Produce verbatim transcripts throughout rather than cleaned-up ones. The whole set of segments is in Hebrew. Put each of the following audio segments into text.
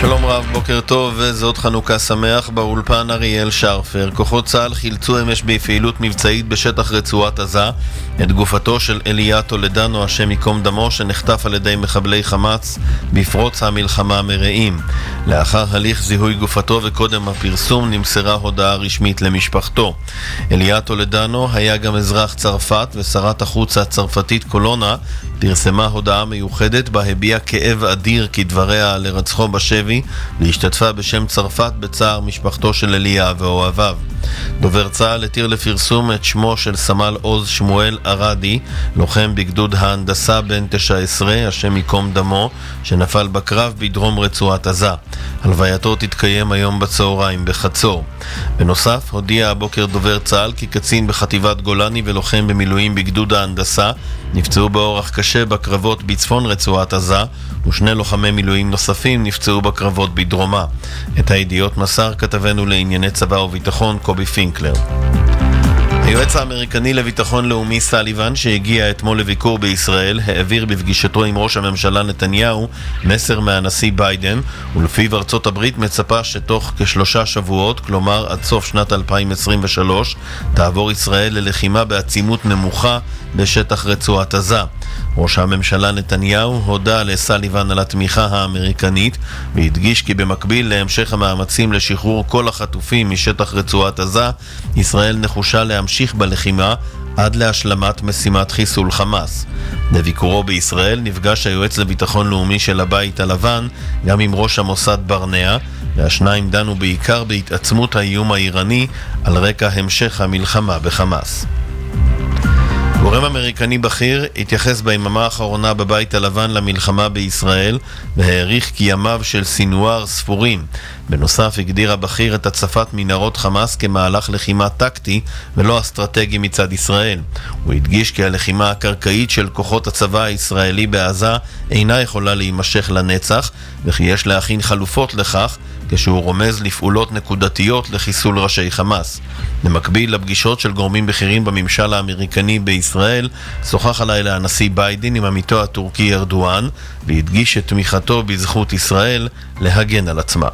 שלום רב, בוקר טוב וזאת חנוכה שמח. באולפן אריאל שרפר. כוחות צה"ל חילצו אמש בפעילות מבצעית בשטח רצועת עזה את גופתו של אליה טולדנו, השם ייקום דמו, שנחטף על ידי מחבלי חמאס בפרוץ המלחמה מרעים. לאחר הליך זיהוי גופתו וקודם הפרסום נמסרה הודעה רשמית למשפחתו. אליה טולדנו היה גם אזרח צרפת, ושרת החוץ הצרפתית קולונה פרסמה הודעה מיוחדת בה הביעה כאב אדיר כדבריה על הרצחו בשבי, והשתתפה בשם צרפת בצער משפחתו של אליה ואוהביו. דובר צה"ל התיר לפרסום את שמו של סמל עוז שמואל ארדי, לוחם בגדוד ההנדסה בן תשע עשרה, השם ייקום דמו, שנפל בקרב בדרום רצועת עזה. הלווייתו תתקיים היום בצהריים בחצור. בנוסף, הודיע הבוקר דובר צה"ל כי קצין בחטיבת גולני ולוחם במילואים בגדוד ההנדסה נפצעו באורח קשה בקרבות בצפון רצועת עזה, ושני לוחמי מילואים נוספים נפצעו בקרבות בדרומה. את הידיעות מסר כתבנו לענייני צבא וביטחון קובי פינקלר. היועץ האמריקני לביטחון לאומי סליבן, שהגיע אתמול לביקור בישראל, העביר בפגישתו עם ראש הממשלה נתניהו מסר מהנשיא ביידן, ולפיו ארצות הברית מצפה שתוך כשלושה שבועות, כלומר עד סוף שנת אלפיים עשרים ושלוש, תעבור ישראל ללחימה בעצימות נמוכה בשטח רצועת עזה. ראש הממשלה נתניהו הודע לסליבן על התמיכה האמריקנית, והדגיש כי במקביל להמשך המאמצים לשחרור כל החטופים משטח רצועת עזה, ישראל נחושה להמשיך בלחימה עד להשלמת משימת חיסול חמאס. בביקורו בישראל נפגש היועץ לביטחון לאומי של הבית הלבן גם עם ראש המוסד ברנע, והשניים דנו בעיקר בהתעצמות האיום האיראני על רקע המשך המלחמה בחמאס. גורם אמריקני בכיר התייחס ביממה האחרונה בבית הלבן למלחמה בישראל והעריך כי ימיו של סינואר ספורים. בנוסף הגדיר הבכיר את הצפת מנהרות חמאס כמהלך לחימה טקטי ולא אסטרטגי מצד ישראל. הוא הדגיש כי הלחימה הקרקעית של כוחות הצבא הישראלי בעזה אינה יכולה להימשך לנצח, וכי יש להכין חלופות לכך, כשהוא רומז לפעולות נקודתיות לחיסול ראשי חמאס. במקביל לפגישות של גורמים בכירים בממשל האמריקני בישראל, שוחח הלילה הנשיא ביידן עם עמיתו הטורקי ארדואן, והדגיש את תמיכתו בזכות ישראל להגן על עצמה.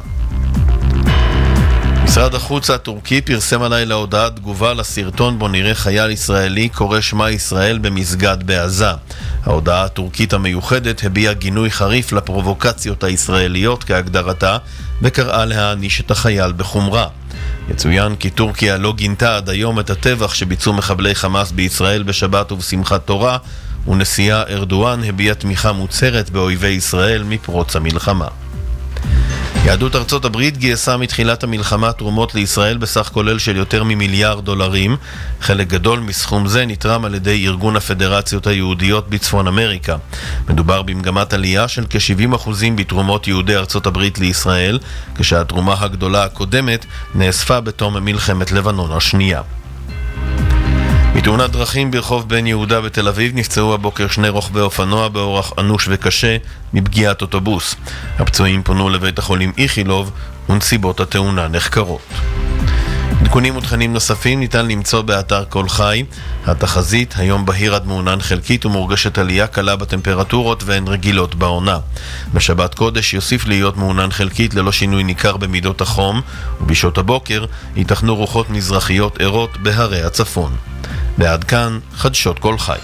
משרד החוץ הטורקי פרסם הלילה הודעת תגובה לסרטון בו נראה חייל ישראלי קורא שמע ישראל במסגד בעזה. ההודעה הטורקית המיוחדת הביעה גינוי חריף לפרובוקציות הישראליות כהגדרתה, וקראה להעניש את החייל בחומרה. יצוין כי טורקיה לא גינתה עד היום את הטבח שביצעו מחבלי חמאס בישראל בשבת ובשמחת תורה, ונשיאה ארדואן הביע תמיכה מוצהרת באויבי ישראל מפרוץ המלחמה. יהדות ארצות הברית גייסה מתחילת המלחמה תרומות לישראל בסך כולל של יותר ממיליארד דולרים. חלק גדול מסכום זה נתרם על ידי ארגון הפדרציות היהודיות בצפון אמריקה. מדובר במגמת עלייה של כ-שבעים אחוז בתרומות יהודי ארצות הברית לישראל, כשהתרומה הגדולה הקודמת נאספה בתום מלחמת לבנון השנייה. בתאונת דרכים ברחוב בן יהודה בתל אביב נפצעו הבוקר שני רוכבי אופנוע באורח אנוש וקשה מפגיעת אוטובוס. הפצועים פונו לבית החולים איכילוב ונסיבות התאונה נחקרות. עדכונים ותכנים נוספים ניתן למצוא באתר כל חי. התחזית היום בהיר עד מעונן חלקית ומורגשת עלייה קלה בטמפרטורות והן רגילות בעונה. בשבת קודש יוסיף להיות מעונן חלקית ללא שינוי ניכר במידות החום, ובשעות הבוקר ייתכנו רוחות מזרחיות ערות בהרי הצפון. ועד כאן חדשות כל חי.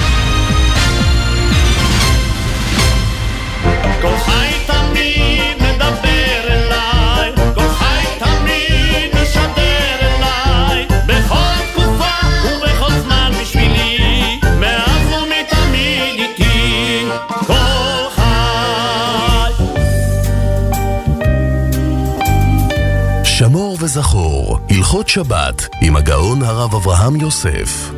כל חי תמיד מדבר אליי, כל חי תמיד משדר אליי, בכל תקופה ובכל זמן בשבילי, מאז ומתמיד איתי, כל חי. שמור וזכור, הלכות שבת עם הגאון הרב אברהם יוסף.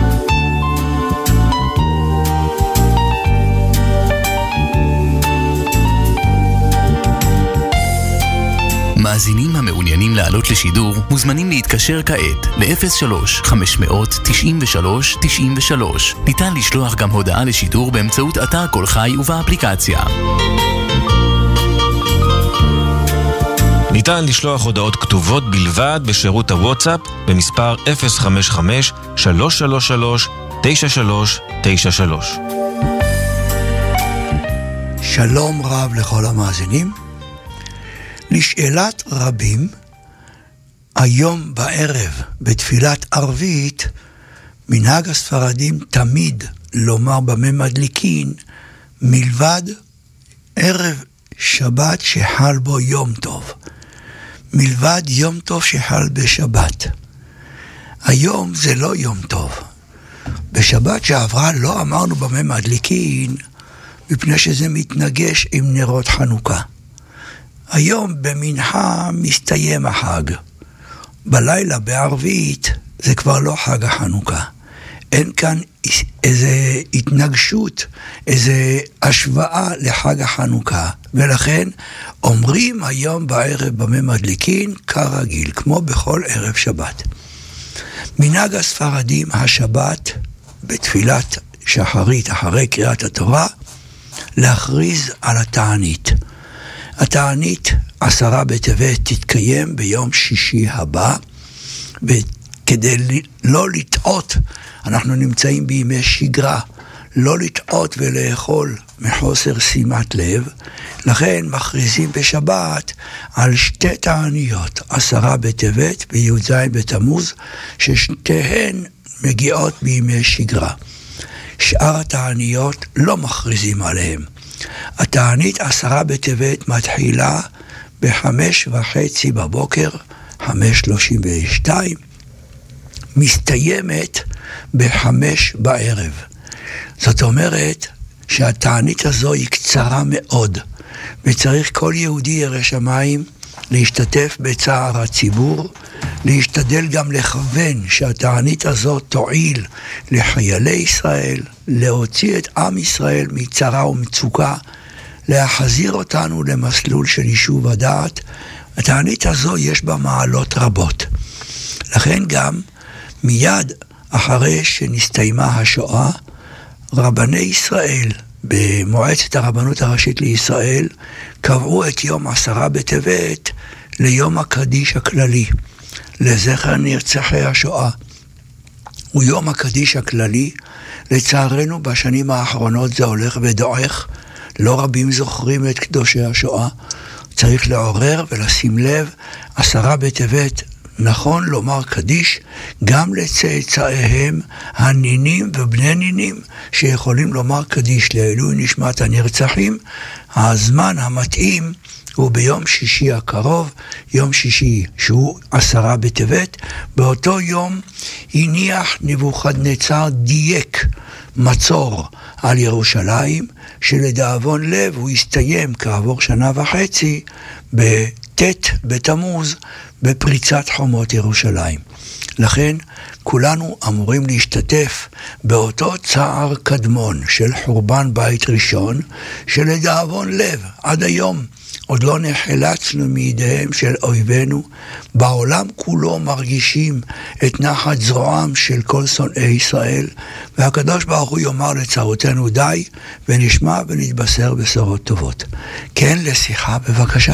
מאזינים המעוניינים לעלות לשידור מוזמנים להתקשר כעת ל-אפס שלוש חמש תשע שלוש תשע שלוש. ניתן לשלוח גם הודעה לשידור באמצעות אתר כל חי ובאפליקציה. ניתן לשלוח הודעות כתובות בלבד בשירות הוואטסאפ במספר אפס חמש חמש שלוש שלוש שלוש תשע שלוש תשע שלוש. שלום רב לכל המאזינים. לשאלת רבים, היום בערב בתפילת ערבית, מנהג הספרדים תמיד לומר במה מדליקין, מלבד ערב שבת שחל בו יום טוב. מלבד יום טוב שחל בשבת. היום זה לא יום טוב. בשבת שעברה לא אמרנו במה מדליקין, מפני שזה מתנגש עם נרות חנוכה. היום במנחה מסתיים החג. בלילה בערבית זה כבר לא חג החנוכה. אין כאן איזה התנגשות, איזה השוואה לחג החנוכה. ולכן אומרים היום בערב במה מדליקין כרגיל, כמו בכל ערב שבת. מנהג הספרדים השבת בתפילת שחרית אחרי קריאת התורה, להכריז על התענית. התענית עשרה בטבת תתקיים ביום שישי הבא, וכדי לא לטעות, אנחנו נמצאים בימי שגרה, לא לטעות ולאכול מחוסר שימת לב, לכן מכריזים בשבת על שתי תעניות, עשרה בטבת וי"ז בתמוז, ששתיהן מגיעות בימי שגרה. שאר התעניות לא מכריזים עליהם. התענית עשרה בטבת מתחילה בחמש וחצי בבוקר, חמש שלושים ושתיים, מסתיימת בחמש בערב. זאת אומרת שהתענית הזו היא קצרה מאוד, וצריך כל יהודי ירא שמיים להשתתף בצער הציבור, להשתדל גם לכוון שהתענית הזו תועיל לחיילי ישראל, להוציא את עם ישראל מצרה ומצוקה, להחזיר אותנו למסלול של יישוב הדעת. התענית הזו יש בה מעלות רבות. לכן גם מיד אחרי שנסתיימה השואה, רבני ישראל במועצת הרבנות הראשית לישראל קבעו את יום עשרה בטבת ליום הקדיש הכללי, לזכר נרצחי השואה. הוא יום הקדיש הכללי. לצערנו בשנים האחרונות זה הולך ודועך, לא רבים זוכרים את קדושי השואה. צריך לעורר ולשים לב, עשרה בטבת נכון לומר קדיש גם לצאצאיהם הנינים ובני נינים שיכולים לומר קדיש לעילוי נשמת הנרצחים. הזמן המתאים הוא ביום שישי הקרוב, יום שישי שהוא עשרה בטבת. באותו יום הניח נבוכדנצר דייק מצור על ירושלים, שלדאבון לב הוא הסתיים כעבור שנה וחצי בט' בתמוז בפריצת חומות ירושלים. לכן כולנו אמורים להשתתף באותו צער קדמון של חורבן בית ראשון, שלדאבון לב עד היום עוד לא נחלצנו מידיהם של אויבינו. בעולם כולו מרגישים את נחת זרועם של כל שונאי ישראל, והקדוש ברוך הוא יאמר לצרותינו די, ונשמע ונתבשר בשורות טובות. כן, לשיחה בבקשה.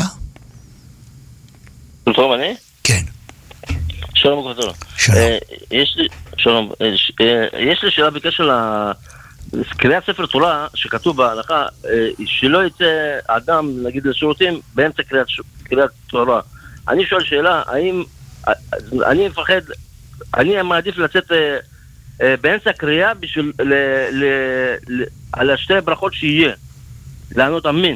טוב, אני? כן. שלום בוקר טוב. שלום. יש לי, שלום, יש לי שאלה בקשר לקריאת ספר תורה שכתוב בהלכה, שלא יצא אדם, נגיד, לשירותים באמצע קריאת, קריאת תורה. אני שואל שאלה, האם, אני מפחד, אני מעדיף לצאת באמצע קריאה בשביל, ל, ל, ל, על השתי ברכות שיהיה, לענות אמין.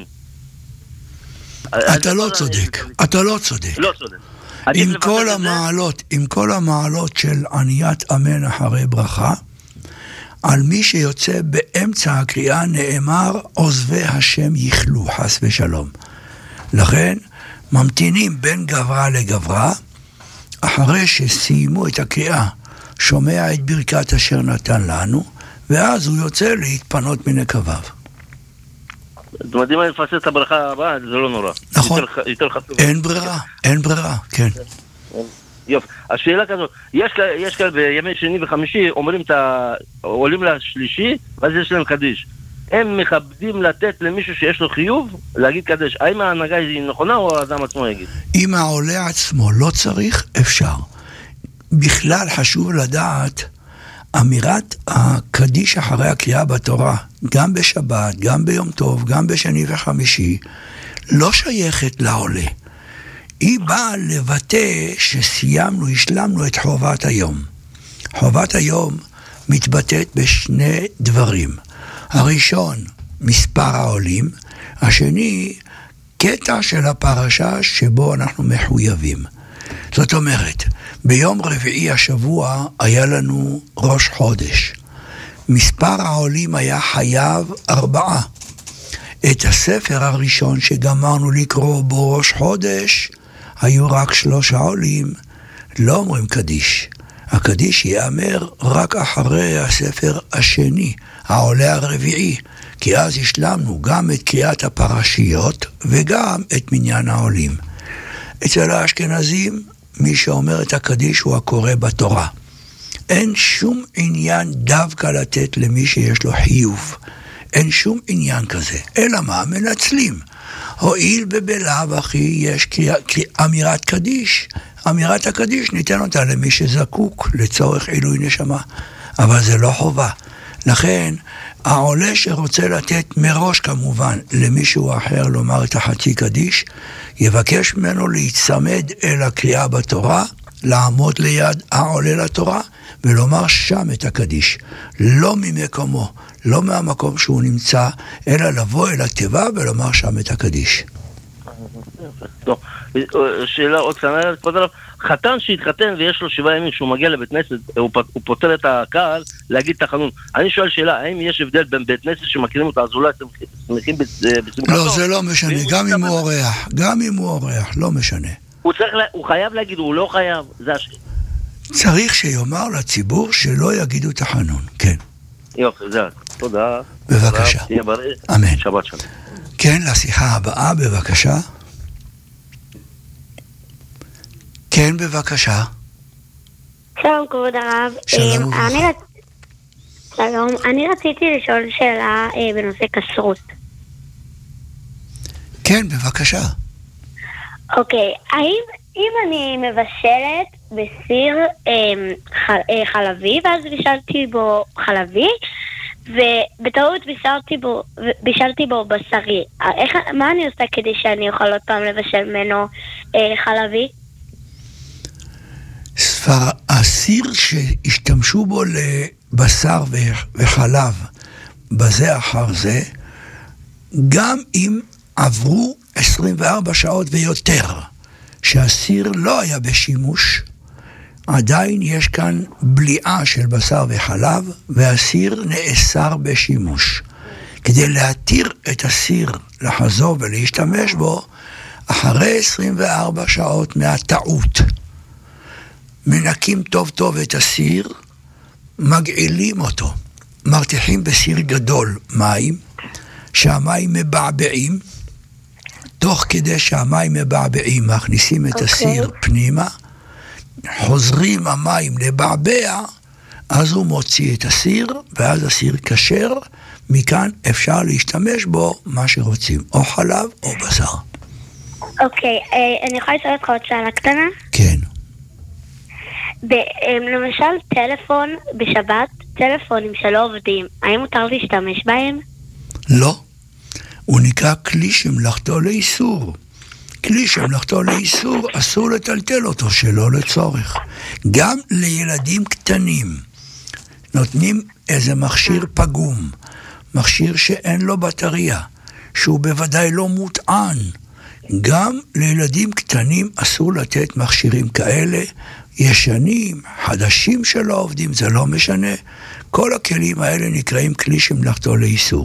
אתה לא צודק, אתה לא צודק. לא צודק. עם כל המעלות, עם כל המעלות של עניית אמן אחרי ברכה, על מי שיוצא באמצע הקריאה נאמר עוזבי השם יכלו, חס ושלום. לכן ממתינים בין גברה לגברה, אחרי שסיימו את הקריאה, שומע את ברכת אשר נתן לנו, ואז הוא יוצא להתפנות מנקביו. זאת אומרת, אם אני מפסס את הברכה הבאה, זה לא נורא. נכון. יותר, יותר חשוב. אין ברירה, אין ברירה, כן. יופי. השאלה כזאת, יש, יש כאלה בימי שני וחמישי, אומרים את ה... עולים לשלישי, ואז יש להם קדיש. הם מכבדים לתת למישהו שיש לו חיוב, להגיד קדיש. האם ההנהגה היא נכונה או האדם עצמו יגיד? אם העולה עצמו לא צריך, אפשר. בכלל חשוב לדעת, אמירת הקדיש אחרי הקריאה בתורה, גם בשבת, גם ביום טוב, גם בשני וחמישי, לא שייכת לעולה. היא באה לבטא שסיימנו, השלמנו את חובת היום. חובת היום מתבטאת בשני דברים. הראשון, מספר העולים. השני, קטע של הפרשה שבו אנחנו מחויבים. זאת אומרת, ביום רביעי השבוע היה לנו ראש חודש. מספר העולים היה חייב ארבעה. את הספר הראשון שגמרנו לקרוא בו ראש חודש, היו רק שלושה עולים, לא אומרים קדיש. הקדיש יאמר רק אחרי הספר השני, העולה הרביעי, כי אז השלמנו גם את קריאת הפרשיות וגם את מניין העולים. אצל האשכנזים, מי שאומר את הקדיש הוא הקורא בתורה. אין שום עניין דווקא לתת למי שיש לו חיוב. אין שום עניין כזה. אלא מה? מנצלים. הואיל בבלעו אחי יש קריאה, קריאה, אמירת קדיש. אמירת הקדיש ניתן אותה למי שזקוק לצורך עילוי נשמה. אבל זה לא חובה. לכן, העולה שרוצה לתת מראש כמובן למישהו אחר לומר את החצי קדיש, יבקש ממנו להצמד אל הקריאה בתורה, לעמוד ליד העולה לתורה, ולומר שם את הקדיש. לא ממקומו, לא מהמקום שהוא נמצא, אלא לבוא אל התיבה ולומר שם את הקדיש. טוב, שאלה עוד קטנה, כבוד הרב, חתן שהתחתן ויש לו שבעה ימים שהוא מגיע לבית כנסת, הוא, הוא פותר את הקהל להגיד תחנון. אני שואל שאלה, האם יש הבדל בין בית כנסת שמכירים אותה, אז אולי אתם שמחים בשמחתו? לא, זה לא משנה, גם אם הוא אורח, גם אם הוא אורח, לא משנה. הוא, צריך, הוא חייב להגיד, הוא לא חייב, זה השאלה. צריך שיאמר לציבור שלא יגידו תחנון, כן. יופי, זה, תודה. בבקשה. תהיה בריא. אמן. שבת שלום. כן, לשיחה הבאה, בבקשה. כן, בבקשה. שלום, כבוד הרב. שלום וברכה. אני, שלום, אני רציתי לשאול שאלה אה, בנושא כשרות. כן, בבקשה. אוקיי, האם אם אני מבשלת בסיר אה, חל, אה, חלבי, ואז בישלתי בו חלבי, ובטעות בישלתי בו, בישלתי בו בשרי, איך, מה אני עושה כדי שאני אוכל עוד פעם לבשל ממנו אה, חלבי? ספר, הסיר שהשתמשו בו לבשר וחלב בזה אחר זה, גם אם עברו עשרים וארבע שעות ויותר שהסיר לא היה בשימוש, עדיין יש כאן בליעה של בשר וחלב, והסיר נאסר בשימוש. כדי להתיר את הסיר לחזור ולהשתמש בו, אחרי עשרים וארבע שעות מהטעות, מנקים טוב טוב את הסיר, מגעילים אותו, מרתיחים בסיר גדול מים, שהמים מבעבעים, תוך כדי שהמים מבעבעים, מכניסים את okay. הסיר פנימה, חוזרים המים לבעבע, אז הוא מוציא את הסיר, ואז הסיר כשר, מכאן אפשר להשתמש בו מה שרוצים, או חלב או בשר. אוקיי, okay, אני יכולה לשאול אותך עוד שאלה קטנה? כן. למשל טלפון בשבת, טלפונים שלא עובדים, האם מותר להשתמש בהם? לא, הוא נקרא כלי שמלאכתו לאיסור. כלי שמלאכתו לאיסור, אסור לטלטל אותו שלא לצורך. גם לילדים קטנים נותנים איזה מכשיר פגום, מכשיר שאין לו בטריה, שהוא בוודאי לא מוטען. גם לילדים קטנים אסור לתת מכשירים כאלה, ישנים, חדשים שלא עובדים, זה לא משנה. כל הכלים האלה נקראים כלי שמלאכתו לאיסור.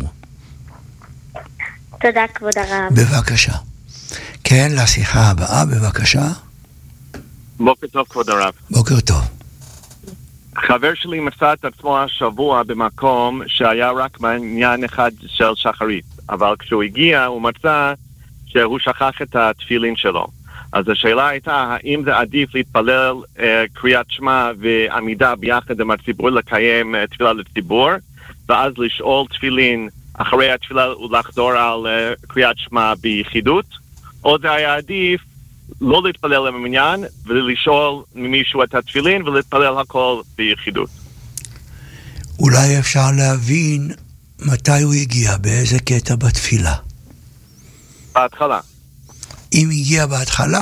תודה, כבוד הרב. בבקשה. כן, לשיחה הבאה, בבקשה. בוקר טוב, כבוד הרב. בוקר טוב. חבר שלי מצא את עצמו השבוע במקום שהיה רק מעניין אחד של שחרית, אבל כשהוא הגיע הוא מצא שהוא שכח את התפילין שלו. אז השאלה הייתה, האם זה עדיף להתפלל אה, קריאת שמע ועמידה ביחד עם הציבור, לקיים אה, תפילה לציבור, ואז לשאול תפילין אחרי התפילה ולחזור על אה, קריאת שמע ביחידות, או זה היה עדיף לא להתפלל עם המניין ולשאול ממישהו את התפילין ולהתפלל הכל ביחידות. אולי אפשר להבין מתי הוא הגיע, באיזה קטע בתפילה. בהתחלה. אם הגיע בהתחלה,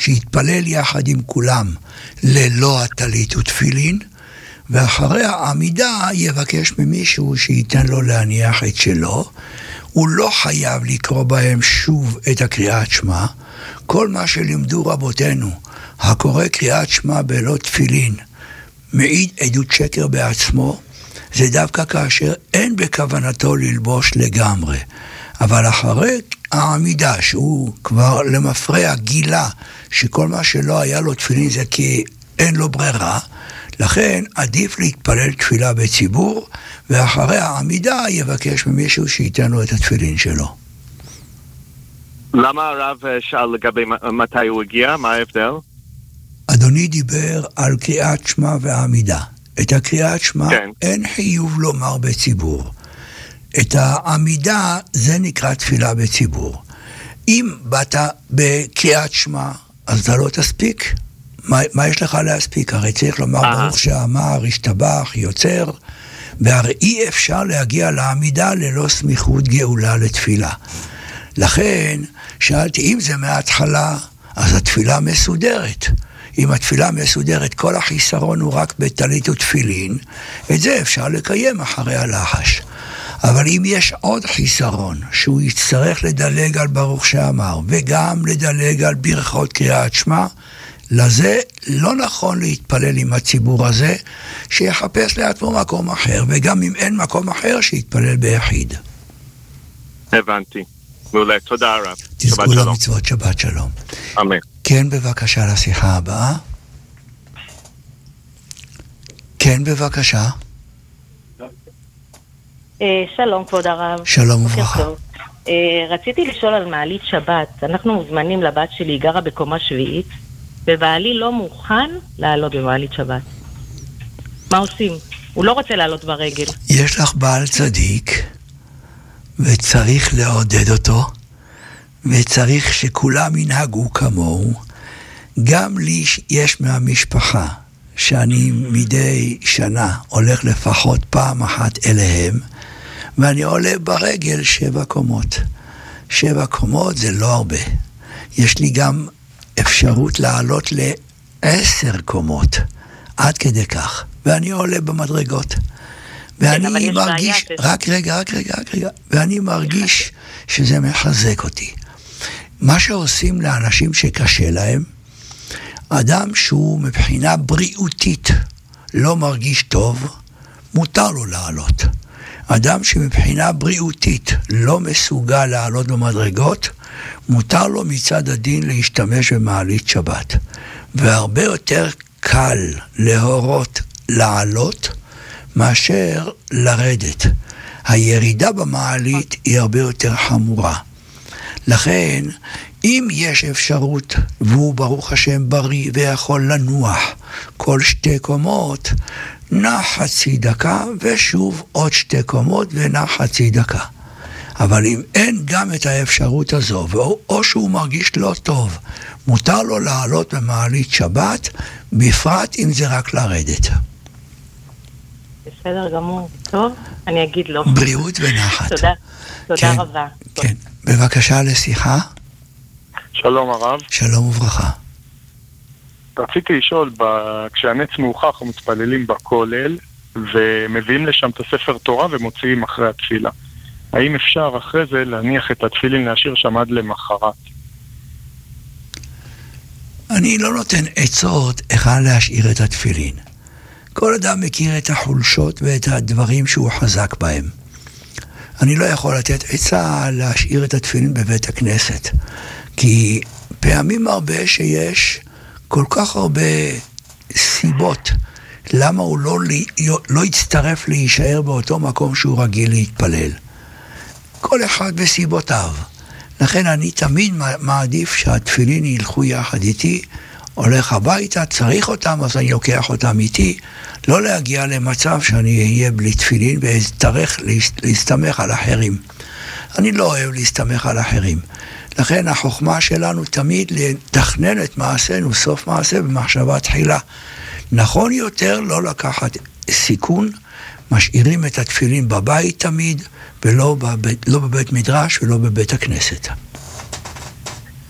שיתפלל יחד עם כולם ללא הטלית ותפילין, ואחרי העמידה יבקש ממישהו שייתן לו להניח את שלו. הוא לא חייב לקרוא בהם שוב את הקריאת שמע. כל מה שלימדו רבותינו, הקורא קריאת שמע בלא תפילין, מעיד עדות שקר בעצמו, זה דווקא כאשר אין בכוונתו ללבוש לגמרי. אבל אחרי העמידה, שהוא כבר למפרע גילה שכל מה שלא היה לו תפילין זה כי אין לו ברירה, לכן עדיף להתפלל תפילה בציבור, ואחרי העמידה יבקש ממישהו שייתן לו את התפילין שלו. למה הרב שאל לגבי מתי הוא הגיע? מה ההבדל? אדוני דיבר על קריאת שמע ועמידה. את הקריאת שמע כן. אין חיוב לומר בציבור. את העמידה זה נקרא תפילה בציבור. אם באת בקריאת שמע, אז אתה לא תספיק. מה, מה יש לך להספיק? הרי צריך לומר אה. ברוך שאמר, השתבח, יוצר, והרי אי אפשר להגיע לעמידה ללא סמיכות גאולה לתפילה. לכן שאלתי, אם זה מההתחלה, אז התפילה מסודרת. אם התפילה מסודרת, כל החיסרון הוא רק בטלית ותפילין, את זה אפשר לקיים אחרי הלחש. אבל אם יש עוד חיסרון, שהוא יצטרך לדלג על ברוך שאמר, וגם לדלג על ברכות קריאת שמע, לזה לא נכון להתפלל עם הציבור הזה, שיחפש לעצמו מקום אחר, וגם אם אין מקום אחר, שיתפלל ביחיד. הבנתי. מעולה, תודה רב. תזכו למצוות, שבת שלום. אמן. כן, בבקשה לשיחה הבאה. כן, בבקשה. שלום, כבוד הרב. שלום וברכה. רציתי לשאול על מעלית שבת. אנחנו מוזמנים, לבת שלי, היא גרה בקומה שביעית, ובעלי לא מוכן לעלות במעלית שבת. מה עושים? הוא לא רוצה לעלות ברגל. יש לך בעל צדיק, וצריך לעודד אותו, וצריך שכולם ינהגו כמוהו. גם לי יש מהמשפחה, שאני מדי שנה הולך לפחות פעם אחת אליהם, ואני עולה ברגל שבע קומות. שבע קומות זה לא הרבה. יש לי גם אפשרות לעלות לעשר קומות, עד כדי כך. ואני עולה במדרגות. ואני מרגיש, רק רגע, רק רגע, רק רגע, ואני מרגיש שזה מחזק אותי. מה שעושים לאנשים שקשה להם, אדם שהוא מבחינה בריאותית לא מרגיש טוב, מותר לו לעלות. אדם שמבחינה בריאותית לא מסוגל לעלות במדרגות, מותר לו מצד הדין להשתמש במעלית שבת. והרבה יותר קל להורות לעלות מאשר לרדת. הירידה במעלית היא הרבה יותר חמורה. לכן, אם יש אפשרות, והוא ברוך השם בריא ויכול לנוח כל שתי קומות, נח חצי דקה ושוב עוד שתי קומות ונח חצי דקה. אבל אם אין גם את האפשרות הזו, או שהוא מרגיש לא טוב, מותר לו לעלות במעלית שבת, בפרט אם זה רק לרדת. בסדר גמור. טוב, אני אגיד לו. בריאות ונחת. תודה, תודה כן, רבה. כן. בבקשה לשיחה. שלום הרב. שלום וברכה. רציתי לשאול, כשהנץ מאוחר אנחנו מתפללים בכולל, ומביאים לשם את הספר תורה ומוציאים אחרי התפילה. האם אפשר אחרי זה להניח את התפילין להשאיר שם עד למחרת? אני לא נותן עצות איך להשאיר את התפילין. כל אדם מכיר את החולשות ואת הדברים שהוא חזק בהם. אני לא יכול לתת עצה להשאיר את התפילין בבית הכנסת, כי פעמים הרבה שיש כל כך הרבה סיבות למה הוא לא, לא יצטרף להישאר באותו מקום שהוא רגיל להתפלל. כל אחד בסיבותיו. לכן אני תמיד מעדיף שהתפילין ילכו יחד איתי, הולך הביתה, צריך אותם, אז אני לוקח אותם איתי, לא להגיע למצב שאני אהיה בלי תפילין ואצטרך להסתמך על אחרים. אני לא אוהב להסתמך על אחרים. לכן החוכמה שלנו תמיד לתכנן את מעשינו, סוף מעשה במחשבה תחילה. נכון יותר לא לקחת סיכון, משאירים את התפילין בבית תמיד, ולא בבית, לא בבית מדרש ולא בבית הכנסת.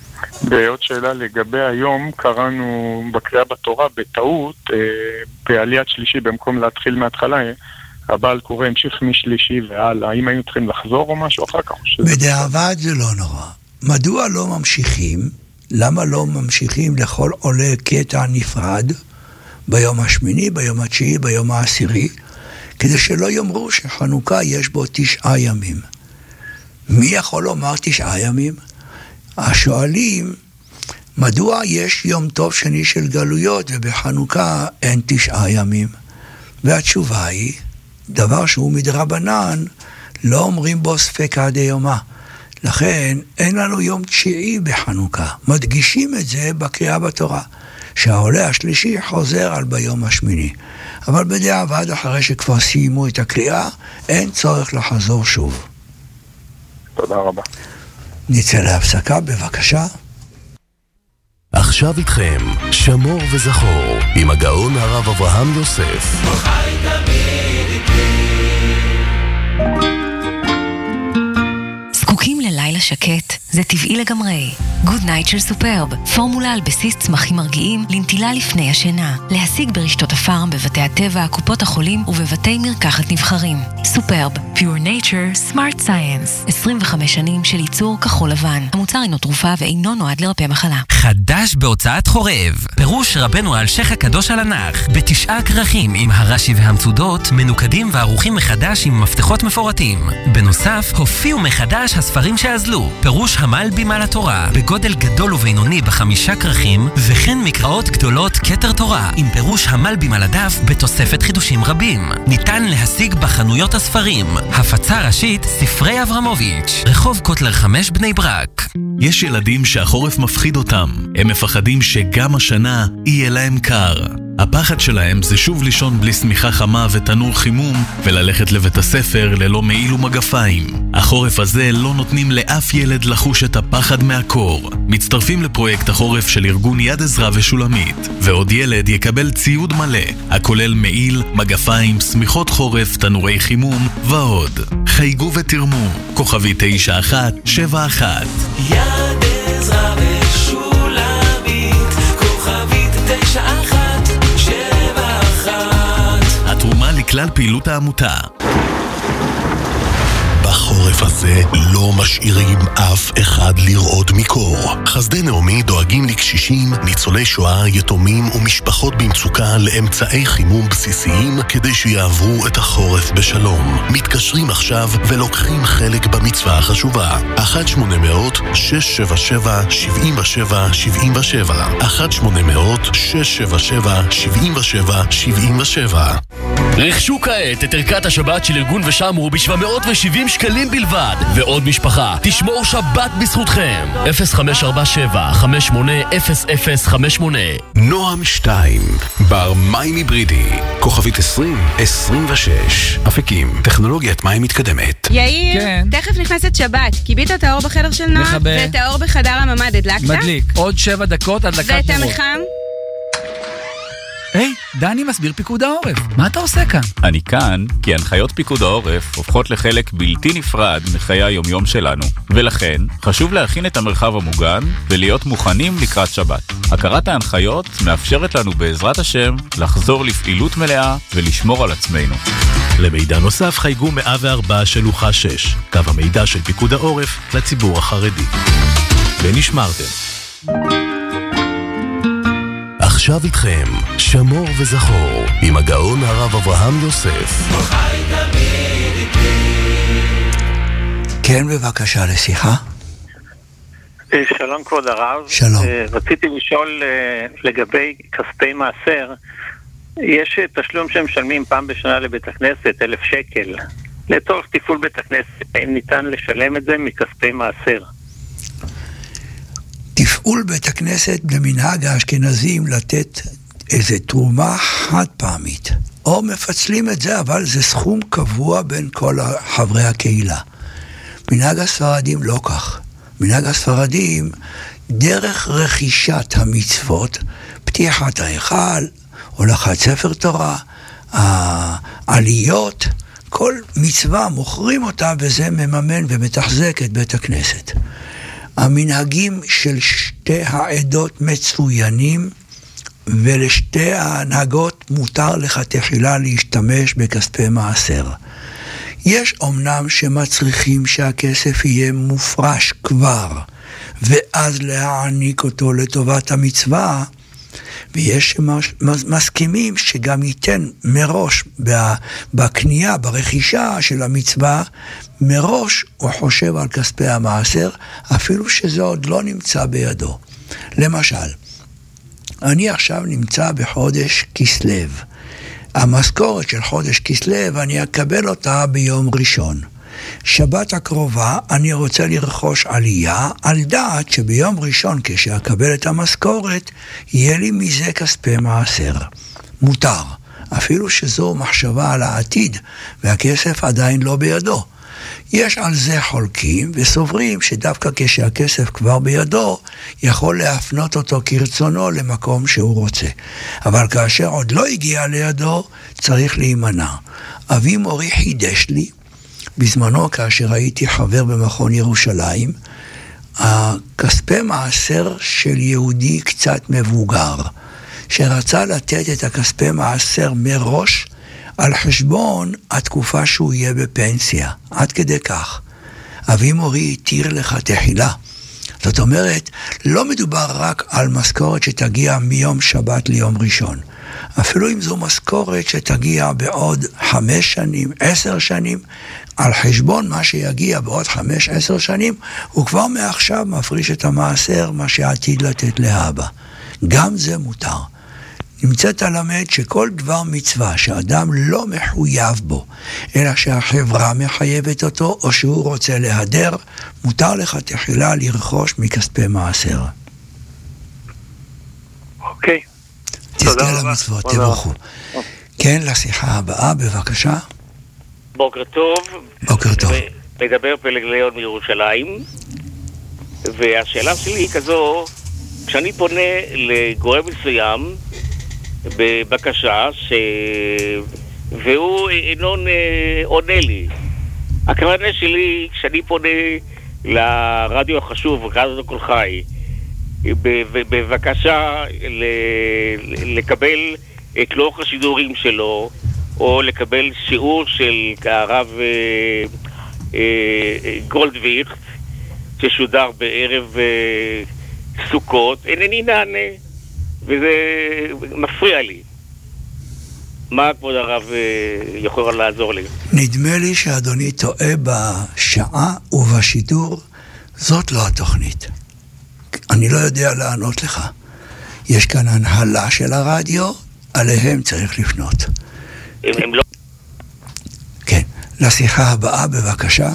ועוד שאלה לגבי היום, קראנו בקריאה בתורה בטעות, אה, בעליית שלישי, במקום להתחיל מההתחלה, הבעל קורא המשיך משלישי והלאה. האם היינו צריכים לחזור או משהו אחר כך? בדיעבד זה לא נורא. מדוע לא ממשיכים? למה לא ממשיכים לכל עולה קטע נפרד ביום השמיני, ביום התשיעי, ביום העשירי? כדי שלא יאמרו שחנוכה יש בו תשעה ימים. מי יכול לומר תשעה ימים? השואלים, מדוע יש יום טוב שני של גלויות ובחנוכה אין תשעה ימים? והתשובה היא, דבר שהוא מדרבנן, לא אומרים בו ספקא דיומא. לכן אין לנו יום תשיעי בחנוכה. מדגישים את זה בקריאה בתורה, שהעולה השלישי חוזר על ביום השמיני. אבל בדיעבד, אחרי שכבר סיימו את הקריאה, אין צורך לחזור שוב. תודה רבה. נצא להפסקה, בבקשה. עכשיו איתכם, שמור וזכור, עם הגאון הרב אברהם יוסף. זקוקים ללילה שקט? זה טבעי לגמרי. Good Night של סופרב, פורמולה על בסיס צמחים מרגיעים לנטילה לפני השינה. להשיג ברשתות הפארם, בבתי הטבע, קופות החולים ובבתי מרקחת נבחרים. סופרב, Pure Nature, Smart Science. עשרים וחמש שנים של ייצור כחול לבן. המוצר אינו תרופה ואינו נועד לרפא מחלה. חדש בהוצאת חורב. פירוש רבנו על שייח הקדוש על הנח. בתשעה כרכים עם הרש"י והמצודות, מנוקדים וערוכים מחדש עם מפתחות מפורטים. בנוסף, הופיעו מחדש הספרים שעזלו. פירוש המלבים על התורה, בגודל גדול ובינוני בחמישה כרכים, וכן מקראות גדולות כתר תורה, עם פירוש המלבים על הדף בתוספת חידושים רבים. ניתן להשיג בחנויות הספרים. הפצה ראשית, ספרי אברמוביץ', רחוב קוטלר חמש בני ברק. יש ילדים שהחורף מפחיד אותם. הם מפחדים שגם השנה יהיה להם קר. הפחד שלהם זה שוב לישון בלי סמיכה חמה ותנור חימום, וללכת לבית הספר ללא מעיל ומגפיים. החורף הזה לא נותנים לאף ילד לחוש את הפחד מהקור. מצטרפים לפרויקט החורף של ארגון יד עזרא ושולמית, ועוד ילד יקבל ציוד מלא, הכולל מעיל, מגפיים, סמיכות חורף, תנורי חימום ועוד. חייגו ותרמו, כוכבי תשע אחת שבע אחת. יד עזרא ושולמית, כוכבית תשע אחת שבע אחת. התרומה לכלל פעילות העמותה. בחורף הזה לא משאירים אף אחד לרעוד מקור. חסדי נעמי דואגים לקשישים, ניצולי שואה, יתומים ומשפחות במצוקה לאמצעי חימום בסיסיים כדי שיעברו את החורף בשלום. מתקשרים עכשיו ולוקחים חלק במצווה החשובה. אחת שמונה מאות שש שבע שבע שבעים ושבע שבעים ושבע אחת שמונה מאות שש שבע שבע שבעים ושבע שבעים ושבע. רכשו כעת את ערכת השבת של ארגון ושמרו ב-שבע מאות ושבעים שקלים בלבד, ועוד משפחה תשמור שבת בזכותכם. אפס חמש ארבע שבע חמש שמונה אפס אפס חמש שמונה. נועם שתיים, בר מים היברידי, כוכבית עשרים עשרים ושש. אפיקים, טכנולוגיית מים מתקדמת. יאיר, כן. תכף נכנסת שבת. קיבית את האור בחדר של נועם? מכבה. ואת האור בחדר הממד הדלקת? מדליק. עוד שבע דקות הדלקת נרות. ואת המחם? היי, דני מסביר פיקוד העורף. מה אתה עושה כאן? אני כאן כי הנחיות פיקוד העורף הופכות לחלק בלתי נפרד מחיי היומיום שלנו. ולכן, חשוב להכין את המרחב המוגן ולהיות מוכנים לקראת שבת. הכרת ההנחיות מאפשרת לנו בעזרת השם לחזור לפעילות מלאה ולשמור על עצמנו. למידע נוסף חייגו מאה וארבע שלוחה שש, קו המידע של פיקוד העורף לציבור החרדי. ונשמרתם. עכשיו איתכם, שמור וזכור, עם הגאון הרב אברהם יוסף. כן, בבקשה לשיחה. שלום כבוד הרב. שלום. רציתי לשאול לגבי כספי מעשר. יש תשלום שהם משלמים פעם בשנה לבית הכנסת, אלף שקל, לצורך טיפול בית הכנסת. האם ניתן לשלם את זה מכספי מעשר? תפעול בית הכנסת במנהג האשכנזים לתת איזו תרומה חד פעמית, או מפצלים את זה, אבל זה סכום קבוע בין כל חברי הקהילה. מנהג הספרדים לא כך. מנהג הספרדים, דרך רכישת המצוות, פתיחת ההיכל, הולכת ספר תורה, העליות, כל מצווה מוכרים אותה, וזה מממן ומתחזק את בית הכנסת. Uh, המנהגים של שתי העדות מצוינים, ולשתי ההנהגות מותר לכתחילה להשתמש בכספי מעשר. יש אומנם שמצריכים שהכסף יהיה מופרש כבר, ואז להעניק אותו לטובת המצווה, ויש שמסכימים שגם ייתן מראש בקנייה, ברכישה של המצווה, מראש הוא חושב על כספי המעשר, אפילו שזה עוד לא נמצא בידו. למשל, אני עכשיו נמצא בחודש כסלו. המשכורת של חודש כסלו, אני אקבל אותה ביום ראשון. שבת הקרובה אני רוצה לרכוש עלייה, על דעת שביום ראשון כשאקבל את המשכורת, יהיה לי מזה כספי מעשר. מותר, אפילו שזו מחשבה על העתיד, והכסף עדיין לא בידו. יש על זה חולקים וסוברים שדווקא כשהכסף כבר בידו, יכול להפנות אותו כרצונו למקום שהוא רוצה. אבל כאשר עוד לא הגיע לידו, צריך להימנע. אבי מורי חידש לי, בזמנו כאשר הייתי חבר במכון ירושלים, הכספי מעשר של יהודי קצת מבוגר, שרצה לתת את הכספי מעשר מראש, על חשבון התקופה שהוא יהיה בפנסיה, עד כדי כך. אבי מורי התיר לך תחילה. זאת אומרת, לא מדובר רק על משכורת שתגיע מיום שבת ליום ראשון. אפילו אם זו משכורת שתגיע בעוד חמש שנים, עשר שנים, על חשבון מה שיגיע בעוד חמש, עשר שנים, הוא כבר מעכשיו מפריש את המעשר, מה שעתיד לתת לאבא. גם זה מותר. נמצאת למד שכל דבר מצווה שאדם לא מחויב בו, אלא שהחברה מחייבת אותו, או שהוא רוצה להדר, מותר לך תחילה לרכוש מכספי מעשר. אוקיי. תזכה למצוות, תברכו. כן, לשיחה הבאה, בבקשה. בוקר טוב. בוקר טוב. מדבר פלג ליון מירושלים, והשאלה שלי היא כזו, כשאני פונה לגורם מסוים, בבקשה, ש... והוא אינו עונה לי. הכוונה שלי, כשאני פונה לרדיו החשוב, רדיו כל חי, בבקשה לקבל את לוח השידורים שלו, או לקבל שיעור של הרב גולדוויך, ששודר בערב סוכות, אינני נענה. וזה מפריע לי. מה כבוד הרב יכול לעזור לי? נדמה לי שאדוני טועה בשעה ובשידור, זאת לא התוכנית. אני לא יודע לענות לך. יש כאן הנהלה של הרדיו, עליהם צריך לפנות. הם, הם לא... כן, לשיחה הבאה בבקשה.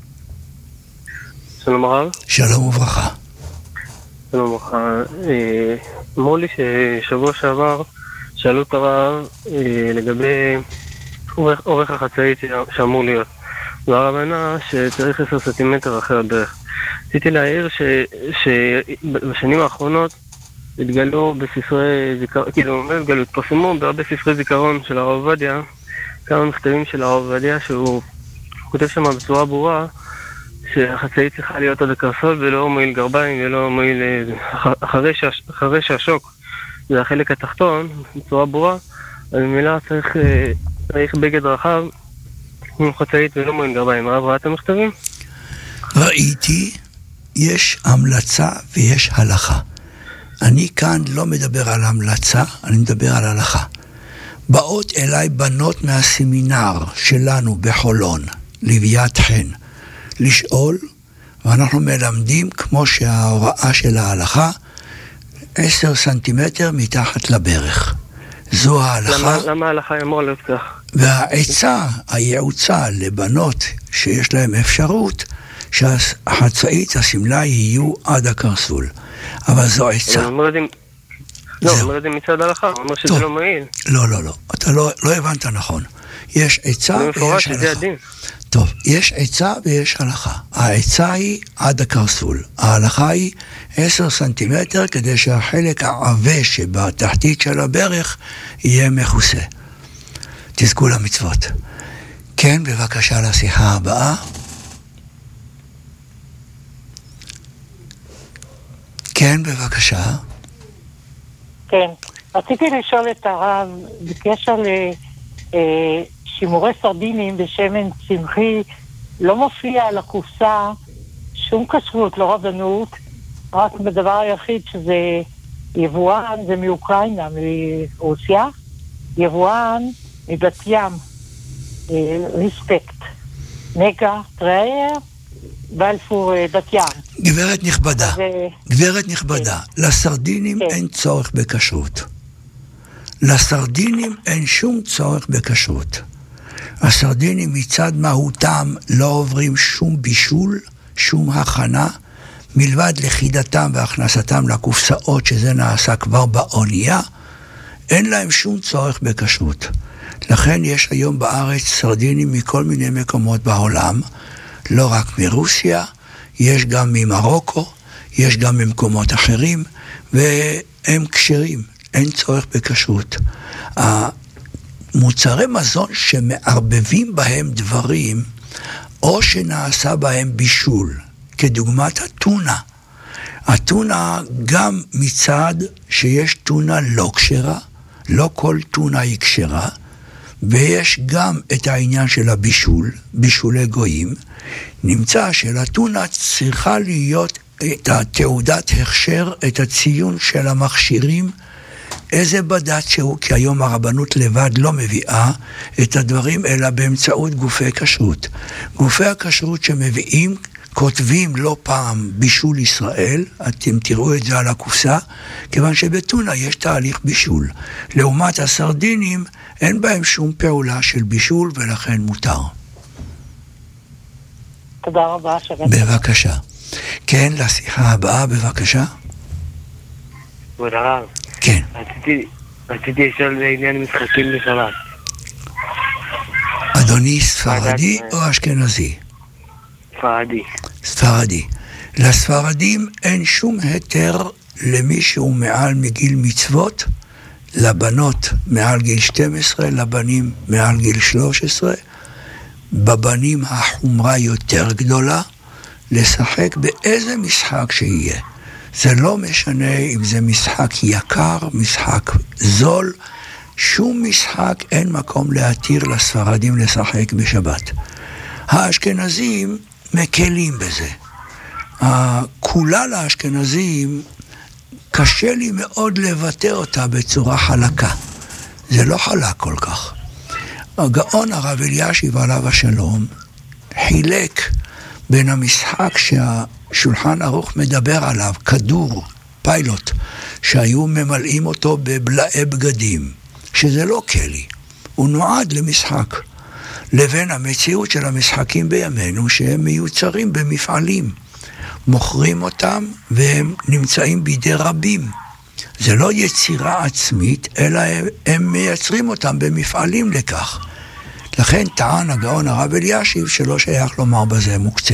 שלום הרב. שלום וברכה. שלום וברכה. אמרו לי ששבוע שעבר שאלו את הרב לגבי אורך, אורך החצאית שאמור להיות. והרב ענה שצריך עשר סנטימטר אחרי הדרך. רציתי להעיר ש, שבשנים האחרונות התגלו בספרי זיכרון, כאילו, התגלו, התפרסמו בהרבה ספרי זיכרון של הרב עובדיה, כמה מכתבים של הרב עובדיה, שהוא כותב שם בצורה ברורה, שהחצאית צריכה להיות עד הקרסול ולא מועיל גרביים ולא מועיל אחרי, שהש, אחרי שהשוק זה החלק התחתון בצורה ברורה, אז במילה צריך, צריך בגד רחב עם חצאית ולא מועיל גרביים. הרב ראה את המכתבים? ראיתי, יש המלצה ויש הלכה. אני כאן לא מדבר על המלצה, אני מדבר על הלכה. באות אליי בנות מהסמינר שלנו בחולון, לוויית חן, לשאול, ואנחנו מלמדים כמו שההוראה של ההלכה, עשר סנטימטר מתחת לברך. זו ההלכה. למה, למה ההלכה אמורה להיות כך? והעצה, הייעוצה לבנות שיש להם אפשרות, שהחצאית, הסמלה יהיו עד הקרסול. אבל זו עצה. לא, אומר את זה מצד ההלכה, אומר שזה לא מועיל. לא, לא, לא. אתה לא, לא הבנת נכון. יש עצה ויש הלכה. טוב, יש עצה ויש הלכה. העצה היא עד הקרסול. ההלכה היא עשר סנטימטר כדי שהחלק העבה שבתחתית של הברך יהיה מכוסה. תזכו למצוות. כן, בבקשה לשיחה הבאה. כן, בבקשה. כן, רציתי לשאול את הרב בקשר לשימורי סרדינים בשמן צמחי, לא מופיע על הקופסה שום כשרות, לא רבנות, רק בדבר היחיד שזה יבואן, זה מאוקראינה, מרוסיה, יבואן מבת ים, ריספקט, נגה, טרייר, בלפור בת ים. גברת נכבדה, גברת נכבדה, לסרדינים אין צורך בכשרות. לסרדינים אין שום צורך בכשרות. הסרדינים מצד מהותם לא עוברים שום בישול, שום הכנה, מלבד לכידתם והכנסתם לקופסאות שזה נעשה כבר באונייה, אין להם שום צורך בכשרות. לכן יש היום בארץ סרדינים מכל מיני מקומות בעולם, לא רק מרוסיה, יש גם ממרוקו, יש גם ממקומות אחרים, והם כשרים, אין צורך בכשרות. המוצרי מזון שמערבבים בהם דברים, או שנעשה בהם בישול, כדוגמת הטונה. הטונה גם מצד שיש טונה לא כשרה, לא כל טונה היא כשרה, ויש גם את העניין של הבישול, בישולי גויים, נמצא שלטונה צריכה להיות את התעודת הכשר, את הציון של המכשירים, איזה בדת שהוא, כי היום הרבנות לבד לא מביאה את הדברים, אלא באמצעות גופי כשרות. גופי הכשרות שמביאים, כותבים לא פעם בישול ישראל, אתם תראו את זה על הקופסה, כיוון שבטונה יש תהליך בישול. לעומת הסרדינים, אין בהם שום פעולה של בישול, ולכן מותר. תודה רבה. בבקשה. כן, לשיחה הבאה, בבקשה. כבוד הרב. כן. רציתי, רציתי לשאול בעניין משחקים לשבת. אדוני, ספרדי או אשכנזי? ספרדי. ספרדי. לספרדים אין שום היתר למי שהוא מעל מגיל מצוות, לבנות מעל גיל שתים עשרה, לבנים מעל גיל שלוש עשרה, בבנים החומרה יותר גדולה, לשחק באיזה משחק שיהיה. זה לא משנה אם זה משחק יקר, משחק זול, שום משחק אין מקום להתיר לספרדים לשחק בשבת. האשכנזים מקלים בזה. כולה לאשכנזים קשה לי מאוד לבטא אותה בצורה חלקה. זה לא חלק כל כך. הגאון הרב אלישיב עליו השלום חילק בין המשחק שהשולחן ערוך מדבר עליו, כדור, פיילוט, שהיו ממלאים אותו בבלעי בגדים, שזה לא כלי, הוא נועד למשחק, לבין המציאות של המשחקים בימינו, שהם מיוצרים במפעלים, מוכרים אותם והם נמצאים בידי רבים. זה לא יצירה עצמית, אלא הם, הם מייצרים אותם במפעלים לכך. לכן טען הגאון הרב אלישיב שלא שייך לומר בזה מוקצה.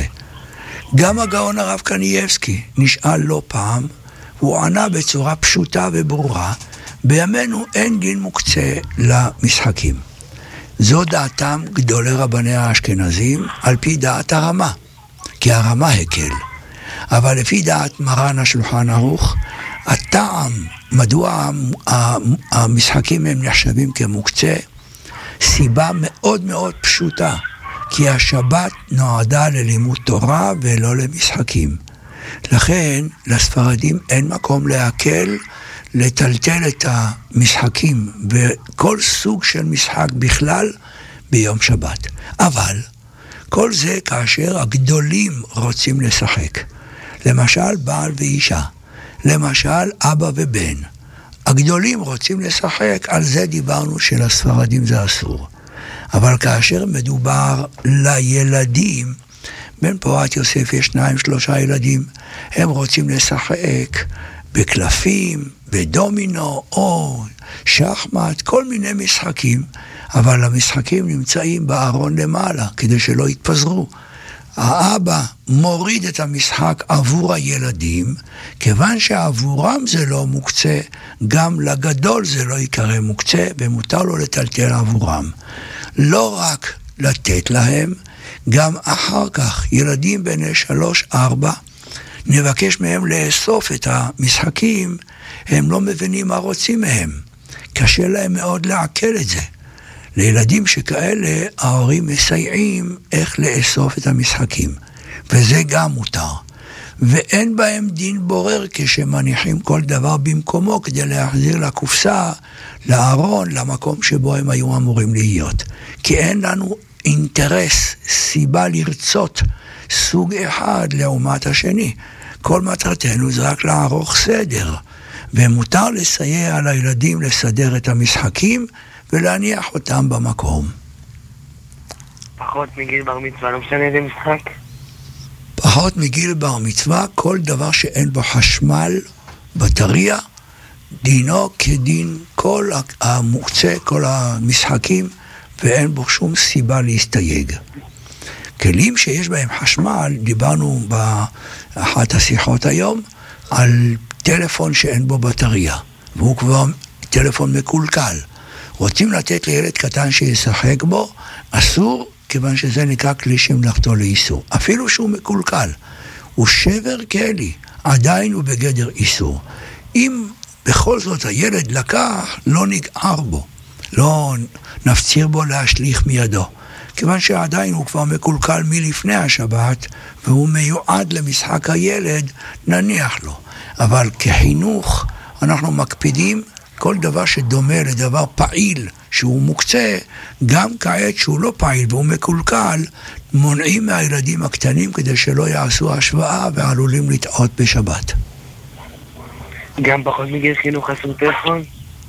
גם הגאון הרב קנייבסקי נשאל לא פעם, הוא ענה בצורה פשוטה וברורה, בימינו אין דין מוקצה למשחקים. זו דעתם גדולי רבני האשכנזים על פי דעת הרמה, כי הרמה הקל. אבל לפי דעת מרן השולחן ערוך, הטעם, מדוע המשחקים הם נחשבים כמוקצה, סיבה מאוד מאוד פשוטה, כי השבת נועדה ללימוד תורה ולא למשחקים. לכן לספרדים אין מקום להקל, לטלטל את המשחקים וכל סוג של משחק בכלל ביום שבת. אבל כל זה כאשר הגדולים רוצים לשחק. למשל בעל ואישה, למשל אבא ובן. הגדולים רוצים לשחק, על זה דיברנו שלספרדים זה אסור. אבל כאשר מדובר לילדים, בן פורת יוסף יש שניים שלושה ילדים, הם רוצים לשחק בקלפים, בדומינו או שחמט, כל מיני משחקים, אבל המשחקים נמצאים בארון למעלה, כדי שלא יתפזרו. האבא מוריד את המשחק עבור הילדים, כיוון שעבורם זה לא מוקצה, גם לגדול זה לא יקרא מוקצה, ומותר לו לטלטל עבורם. לא רק לתת להם, גם אחר כך, ילדים בני שלוש, ארבע, נבקש מהם לאסוף את המשחקים, הם לא מבינים מה רוצים מהם. קשה להם מאוד לעכל את זה. לילדים שכאלה, ההורים מסייעים איך לאסוף את המשחקים. וזה גם מותר. ואין בהם דין בורר כשמניחים כל דבר במקומו כדי להחזיר לקופסה, לארון, למקום שבו הם היו אמורים להיות. כי אין לנו אינטרס, סיבה לרצות סוג אחד לעומת השני. כל מטרתנו זה רק לערוך סדר. ומותר לסייע לילדים לסדר את המשחקים ולהניח אותם במקום. פחות מגיל בר מצווה, לא משנה איזה משחק? פחות מגיל בר מצווה, כל דבר שאין בו חשמל, בטריה, דינו כדין כל המוקצה, כל המשחקים, ואין בו שום סיבה להסתייג. כלים שיש בהם חשמל, דיברנו באחת השיחות היום, על טלפון שאין בו בטריה, והוא כבר טלפון מקולקל. רוצים לתת לילד קטן שישחק בו, אסור, כיוון שזה נקרא כלי שמלאכתו לאיסור. אפילו שהוא מקולקל, הוא שבר כלי, עדיין הוא בגדר איסור. אם בכל זאת הילד לקח, לא נגער בו, לא נפציר בו להשליך מידו. כיוון שעדיין הוא כבר מקולקל מלפני השבת, והוא מיועד למשחק הילד, נניח לו. אבל כחינוך אנחנו מקפידים כל דבר שדומה לדבר פעיל שהוא מוקצה, גם כעת שהוא לא פעיל והוא מקולקל, מונעים מהילדים הקטנים כדי שלא יעשו השוואה ועלולים לטעות בשבת. גם פחות מגיל חינוך אסור טלפון?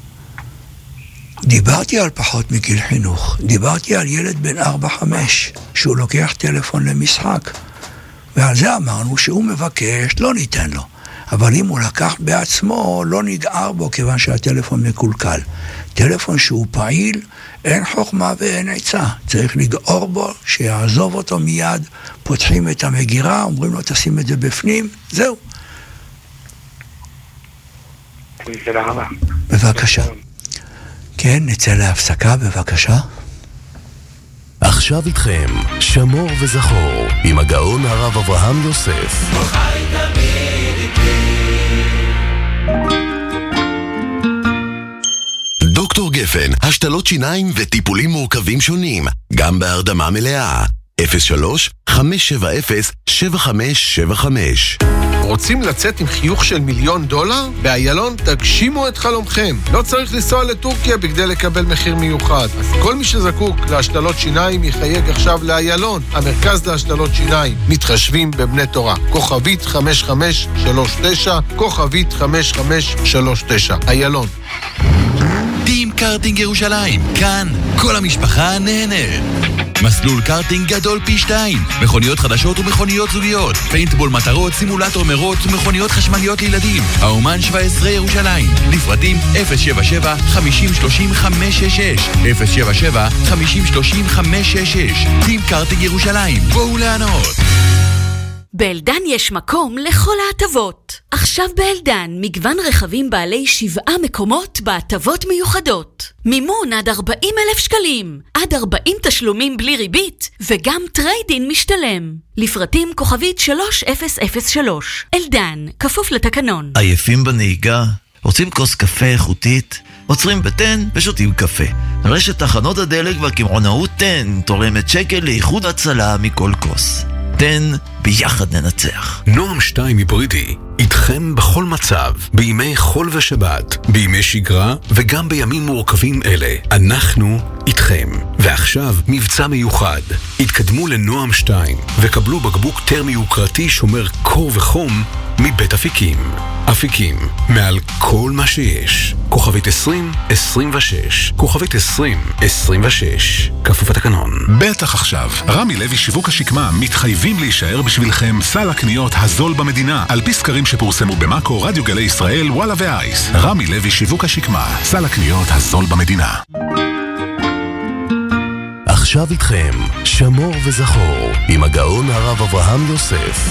דיברתי על פחות מגיל חינוך, דיברתי על ילד בן ארבע חמש שהוא לוקח טלפון למשחק, ועל זה אמרנו שהוא מבקש, לא ניתן לו. אבל אם הוא לקח בעצמו, לא נגער בו כיוון שהטלפון מקולקל. טלפון שהוא פעיל, אין חוכמה ואין עצה. צריך לגעור בו, שיעזוב אותו מיד, פותחים את המגירה, אומרים לו תשים את זה בפנים, זהו. תודה רבה. בבקשה. כן, נצא להפסקה, בבקשה. עכשיו איתכם, שמור וזכור, עם הגאון הרב אברהם יוסף. דוקטור גפן, השתלות שיניים וטיפולים מורכבים שונים, גם בהרדמה מלאה. אפס שלוש חמש שבע אפס שבע חמש שבע חמש. רוצים לצאת עם חיוך של מיליון דולר? באיילון תגשימו את חלומכם. לא צריך לנסוע לטורקיה בכדי לקבל מחיר מיוחד. אז כל מי שזקוק להשתלות שיניים יחייג עכשיו לאיילון, המרכז להשתלות שיניים. מתחשבים בבני תורה. כוכבית חמש חמש שלוש תשע, כוכבית חמש חמש שלוש תשע. איילון. טים קארטינג ירושלים, כאן כל המשפחה נהנית. מסלול קארטינג גדול פי שתיים, מכוניות חדשות ומכוניות זוגיות, פיינטבול מטרות, סימולטור מרוץ ומכוניות חשמליות לילדים. האומן שבע עשרה ירושלים, לפרטים אפס שבע שבע חמישים שלושים חמש שש שש, אפס שבע שבע חמישים שלושים חמש שש שש. טים קארטינג ירושלים, בואו לענות. באלדן יש מקום לכל ההטבות. עכשיו באלדן מגוון רכבים בעלי שבעה מקומות בהטבות מיוחדות. מימון עד ארבעים אלף שקלים, עד ארבעים תשלומים בלי ריבית, וגם טריידין משתלם. לפרטים כוכבית שלוש אפס אפס שלוש. אלדן, כפוף לתקנון. עייפים בנהיגה? רוצים כוס קפה איכותית? עוצרים בתן ושותים קפה. רשת תחנות הדלק והקמעונאות תן תורמת שקל לאיחוד הצלה מכל כוס. תן, ביחד ננצח. נועם שתיים היברידי, איתכם בכל מצב, בימי חול ושבת, בימי שגרה וגם בימים מורכבים אלה. אנחנו איתכם. ועכשיו מבצע מיוחד. התקדמו לנועם שתיים וקבלו בקבוק טרמי יוקרתי שומר קור וחום מבית אפיקים. אפיקים, מעל כל מה שיש. כוכבית עשרים עשרים ושש, כוכבית עשרים עשרים ושש, כפוף התקנון. בטח עכשיו, רמי לוי שיווק השקמה מתחייבים להישאר בשבילכם סל הקניות הזול במדינה, על פי סקרים שפורסמו במאקו, רדיו גלי ישראל, וואלה ואייס. רמי לוי שיווק השקמה, סל הקניות הזול במדינה. עכשיו איתכם, שמור וזכור, עם הגאון הרב אברהם יוסף.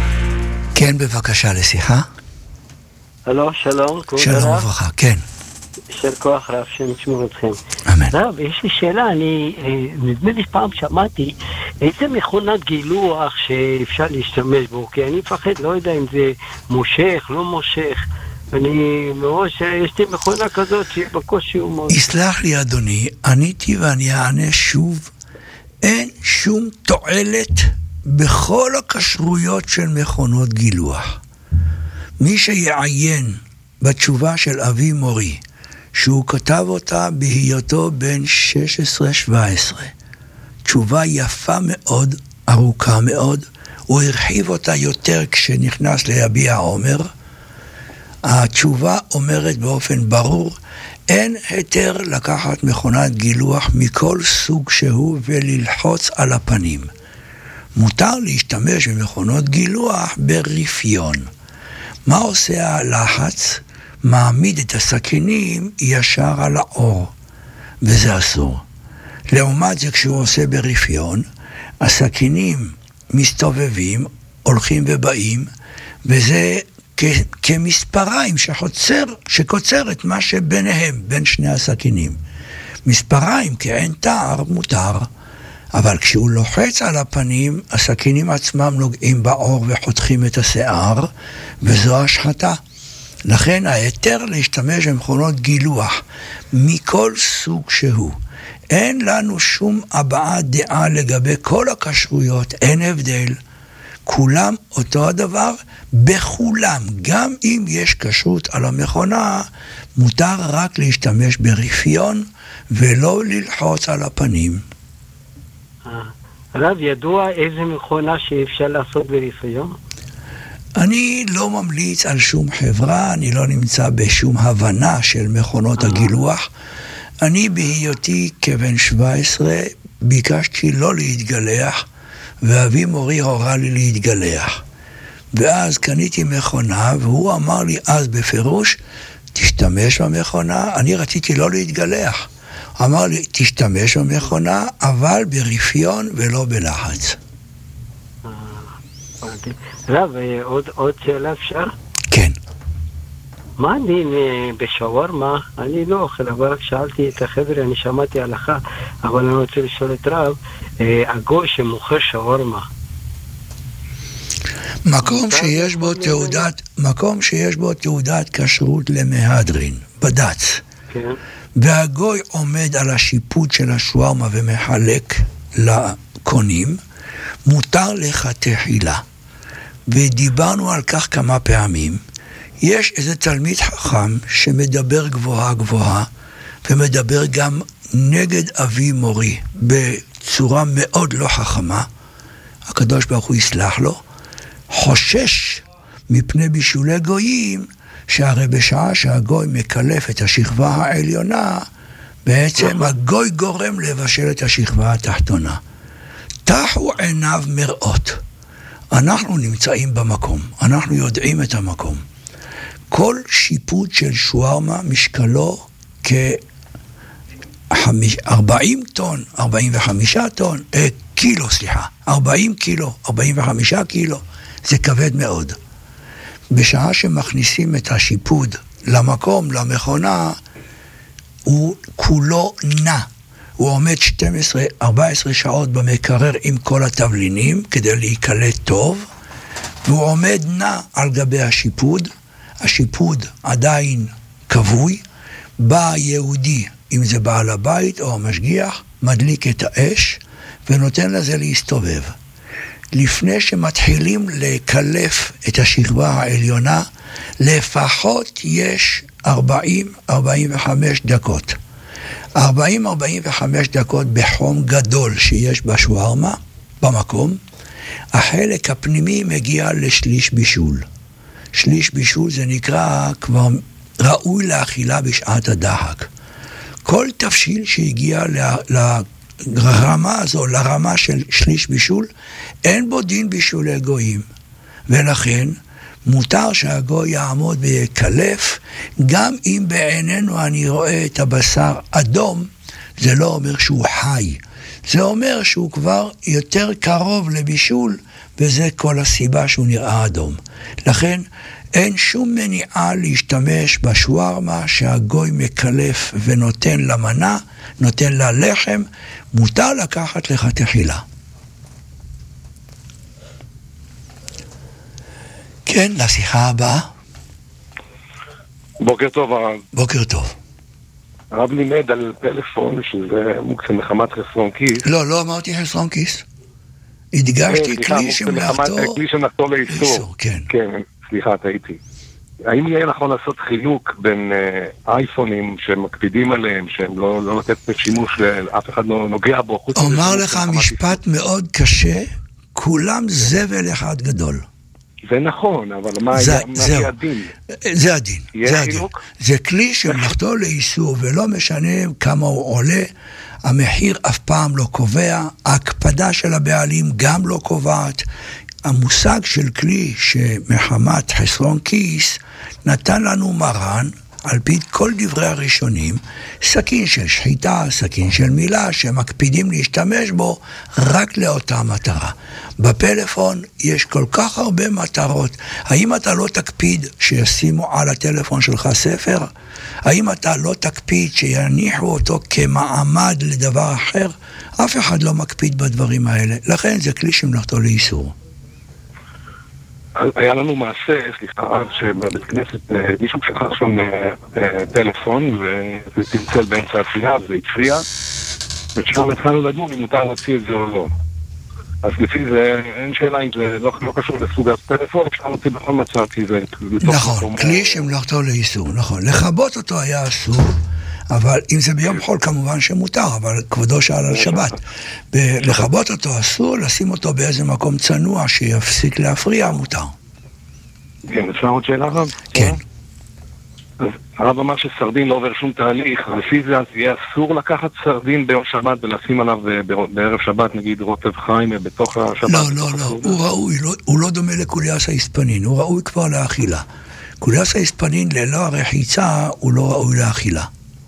כן, בבקשה לשיחה. הלו, שלום. שלום וברכה, כן. של כוח רב שנשמור אתכם. אמן. רב, יש לי שאלה, אני נדמה לי פעם שמעתי איזה מכונת גילוח שאפשר להשתמש בו, כי אני מפחד, לא יודע אם זה מושך, לא מושך. אני מראש, יש לי מכונה כזאת שבקושי הוא מאוד... יסלח לי אדוני, עניתי ואני אענה שוב, אין שום תועלת בכל הכשרויות של מכונות גילוח. מי שיעיין בתשובה של אבי מורי, שהוא כתב אותה בהיותו בן שש עשרה שבע עשרה, תשובה יפה מאוד, ארוכה מאוד, הוא הרחיב אותה יותר כשנכנס ליביע עומר. התשובה אומרת באופן ברור, אין היתר לקחת מכונת גילוח מכל סוג שהוא וללחוץ על הפנים. מותר להשתמש במכונות גילוח ברפיון. מה עושה הלחץ? מעמיד את הסכינים ישר על האור, וזה אסור. לעומת זה כשהוא עושה ברפיון, הסכינים מסתובבים, הולכים ובאים, וזה כ- כמספריים שחוצר, שקוצר את מה שביניהם, בין שני הסכינים. מספריים כאין תער מותר, אבל כשהוא לוחץ על הפנים, הסכינים עצמם נוגעים באור וחותכים את השיער, וזו השחתה. לכן ההיתר להשתמש במכונות גילוח מכל סוג שהוא. אין לנו שום הבעת דעה לגבי כל הכשרויות, אין הבדל. כולם אותו הדבר, בכולם, גם אם יש כשרות על המכונה, מותר רק להשתמש ברפיון ולא ללחוץ על הפנים. רב, ידוע איזה מכונה שאפשר לעשות ברפיון? אני לא ממליץ על שום חברה, אני לא נמצא בשום הבנה של מכונות הגילוח. אני בהיותי כבן שבע עשרה ביקשתי לא להתגלח, ואבי מורי הורה לי להתגלח. ואז קניתי מכונה, והוא אמר לי אז בפירוש, תשתמש במכונה. אני רציתי לא להתגלח. אמר לי, תשתמש במכונה, אבל ברפיון ולא בלחץ. רב, עוד, עוד שאלה אפשר? כן. מה הדין בשווארמה? אני לא אוכל, אבל רק שאלתי את החבר'ה, אני שמעתי הלכה, אבל אני רוצה לשאול את רב, הגוי שמוכר שווארמה. מקום שיש בו תעודת, מקום שיש בו תעודת כשרות למהדרין, בד"ץ. כן. והגוי עומד על השיפוט של השווארמה ומחלק לקונים, מותר לך תחילה. ודיברנו על כך כמה פעמים. יש איזה תלמיד חכם שמדבר גבוהה גבוהה, ומדבר גם נגד אבי מורי, בצורה מאוד לא חכמה, הקדוש ברוך הוא יסלח לו, חושש מפני בישולי גויים, שהרי בשעה שהגוי מקלף את השכבה העליונה, בעצם הגוי גורם לבשל את השכבה התחתונה. תחו עיניו מראות. אנחנו נמצאים במקום, אנחנו יודעים את המקום. כל שיפוט של שווארמה משקלו כ-ארבעים טון, ארבעים וחמישה טון, אה, קילו, סליחה, ארבעים קילו, ארבעים וחמישה קילו, זה כבד מאוד. בשעה שמכניסים את השיפוד למקום, למכונה, הוא כולו נע. הוא עומד שתים עשרה ארבע עשרה שעות במקרר עם כל התבלינים כדי להיקלט טוב, והוא עומד נע על גבי השיפוד, השיפוד עדיין כבוי, בא יהודי, אם זה בעל הבית או המשגיח, מדליק את האש ונותן לזה להסתובב. לפני שמתחילים לקלף את השכבה העליונה, לפחות יש ארבעים ארבעים וחמש דקות. ארבעים ארבעים וחמש דקות בחום גדול שיש בשווארמה, במקום, החלק הפנימי מגיע לשליש בישול. שליש בישול זה נקרא כבר ראוי לאכילה בשעת הדחק. כל תבשיל שהגיע לרמה הזו, לרמה של שליש בישול, אין בו דין בישולי גויים. ולכן מותר שהגוי יעמוד ויקלף, גם אם בעינינו אני רואה את הבשר אדום, זה לא אומר שהוא חי. זה אומר שהוא כבר יותר קרוב לבישול, וזה כל הסיבה שהוא נראה אדום. לכן אין שום מניעה להשתמש בשווארמה שהגוי מקלף ונותן למנה, נותן לה לחם, מותר לקחת לך תחילה. כן, לשיחה הבאה. בוקר טוב הרב. בוקר טוב. הרב לימד על פלאפון שזה מוקצה מחמת חסרון כיס. לא, לא אמרתי חסרון כיס. הדגשתי כלי שמלאכתו... כלי שמלאכתו לאיסור. כן. כן, סליחה, טעיתי. האם יהיה נכון לעשות חילוק בין אייפונים שמקפידים עליהם, שהם לא, לא לתת שימוש, אף אחד לא נוגע בו? אומר לך משפט מאוד קשה, כולם זבל אחד גדול. זה נכון, אבל מה יהיה הדין? זה הדין. זה הדין. זה כלי שמלאכתו לאיסור, ולא משנה כמה הוא עולה, המחיר אף פעם לא קובע, ההקפדה של הבעלים גם לא קובעת. המושג של כלי שמחמת חסרון כיס נתן לנו מרן, על פי כל דברי הראשונים, סכין של שחיטה, סכין של מילה, שמקפידים להשתמש בו רק לאותה מטרה. בפלאפון יש כל כך הרבה מטרות. האם אתה לא תקפיד שישימו על הטלפון שלך ספר? האם אתה לא תקפיד שיניחו אותו כמעמד לדבר אחר? אף אחד לא מקפיד בדברים האלה. לכן זה כלי שמלאכתו לאיסור. היה לנו מעשה, סליחה, שבבית כנסת מישהו שכח שם טלפון וזה צלצל באמצע התפילה וזה הצריע, ושם התחלנו לדון אם מותר להוציא את זה או לא. אז לפי זה אין שאלה אם זה לא, לא קשור לסוג הטלפון, אפשר להוציא בכל מצב כי זה... נכון, כלי שמלאכתו לאיסור, נכון. לכבות אותו היה אסור, אבל אם זה ביום חול כמובן שמותר, אבל כבודו שאל על שבת. לכבות אותו אסור, לשים אותו באיזה מקום צנוע שיפסיק להפריע, מותר. כן, אפשר עוד שאלה רב? כן. אז הרב אמר שסרדין לא עובר שום תהליך, לפי זה אז יהיה אסור לקחת סרדין ביום שבת ולשים עליו בערב שבת, נגיד רוטב חיים בתוך השבת? לא, לא, לא, הוא ראוי, הוא לא דומה לקוליאס האספנין, הוא ראוי כבר לאכילה. קוליאס האספנין ללא הרחיצה הוא לא ראוי לאכילה.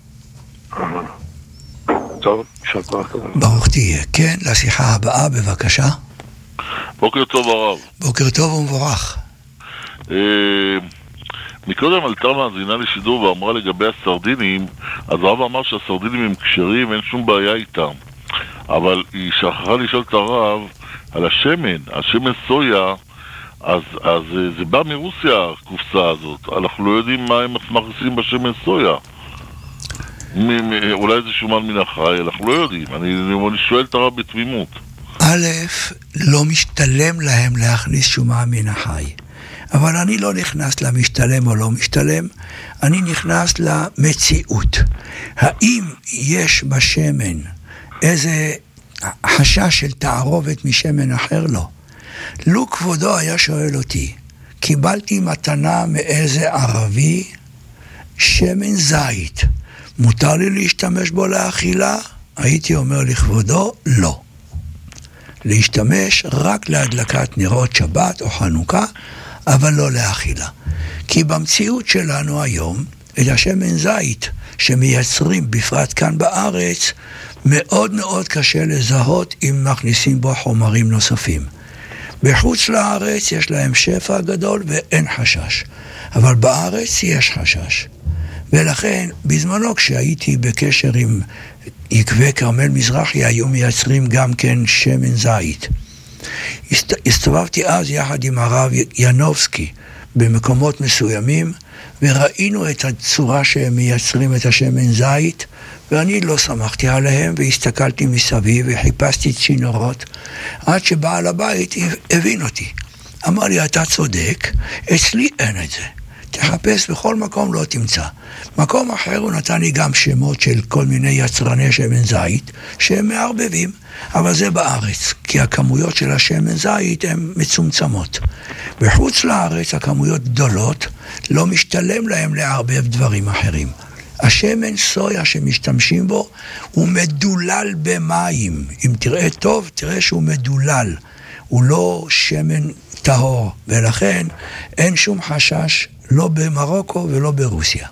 טוב, יישר כוח. ברוך תהיה. כן, לשיחה הבאה, בבקשה. בוקר טוב הרב. בוקר טוב ומבורך. מקודם עלתה מאזינה לשידור ואמרה לגבי הסרדינים, אז הרב אמר שהסרדינים הם כשרים, אין שום בעיה איתם. אבל היא שכחה לשאול את הרב על השמן, השמן סויה, אז, אז זה בא מרוסיה, הקופסה הזאת. אנחנו לא יודעים מה הם מכניסים בשמן סויה. מ- מ- אולי זה שומן מן החי, אנחנו לא יודעים. אני, אני שואל את הרב בתמימות. א', לא משתלם להם להכניס שומן מן החי. אבל אני לא נכנס למשתלם או לא משתלם, אני נכנס למציאות. האם יש בשמן איזה חשש של תערובת משמן אחר? לא. לו כבודו היה שואל אותי, קיבלתי מתנה מאיזה ערבי שמן זית, מותר לי להשתמש בו לאכילה? הייתי אומר לכבודו, לא. להשתמש רק להדלקת נרות שבת או חנוכה, אבל לא לאכילה. כי במציאות שלנו היום, את השמן זית שמייצרים בפרט כאן בארץ, מאוד מאוד קשה לזהות אם מכניסים בו חומרים נוספים. בחוץ לארץ יש להם שפע גדול ואין חשש. אבל בארץ יש חשש. ולכן, בזמנו כשהייתי בקשר עם יקבי כרמל מזרחי, היו מייצרים גם כן שמן זית. הסתובבתי אז יחד עם הרב ינובסקי במקומות מסוימים, וראינו את הצורה שהם מייצרים את השמן זית, ואני לא שמחתי עליהם, והסתכלתי מסביב וחיפשתי צינורות, עד שבעל הבית הבין אותי. אמר לי, אתה צודק, אצלי אין את זה. תחפש בכל מקום, לא תמצא. מקום אחר הוא נתן לי גם שמות של כל מיני יצרני שמן זית, שהם מערבבים, אבל זה בארץ, כי הכמויות של השמן זית הן מצומצמות. בחוץ לארץ הכמויות גדולות, לא משתלם להם לערבב דברים אחרים. השמן סויה שמשתמשים בו הוא מדולל במים. אם תראה טוב, תראה שהוא מדולל. הוא לא שמן טהור, ולכן אין שום חשש, לא במרוקו ולא ברוסיה.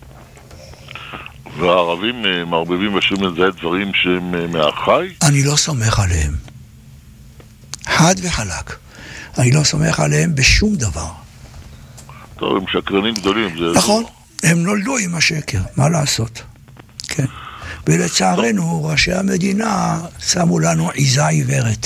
והערבים מערבבים בשמן זית דברים שהם מהחי? אני לא סומך עליהם. חד וחלק. אני לא סומך עליהם בשום דבר. טוב, הם שקרנים גדולים. זה נכון, הם נולדו עם השקר, מה לעשות? כן. ולצערנו, ראשי המדינה שמו לנו עיזה עיוורת.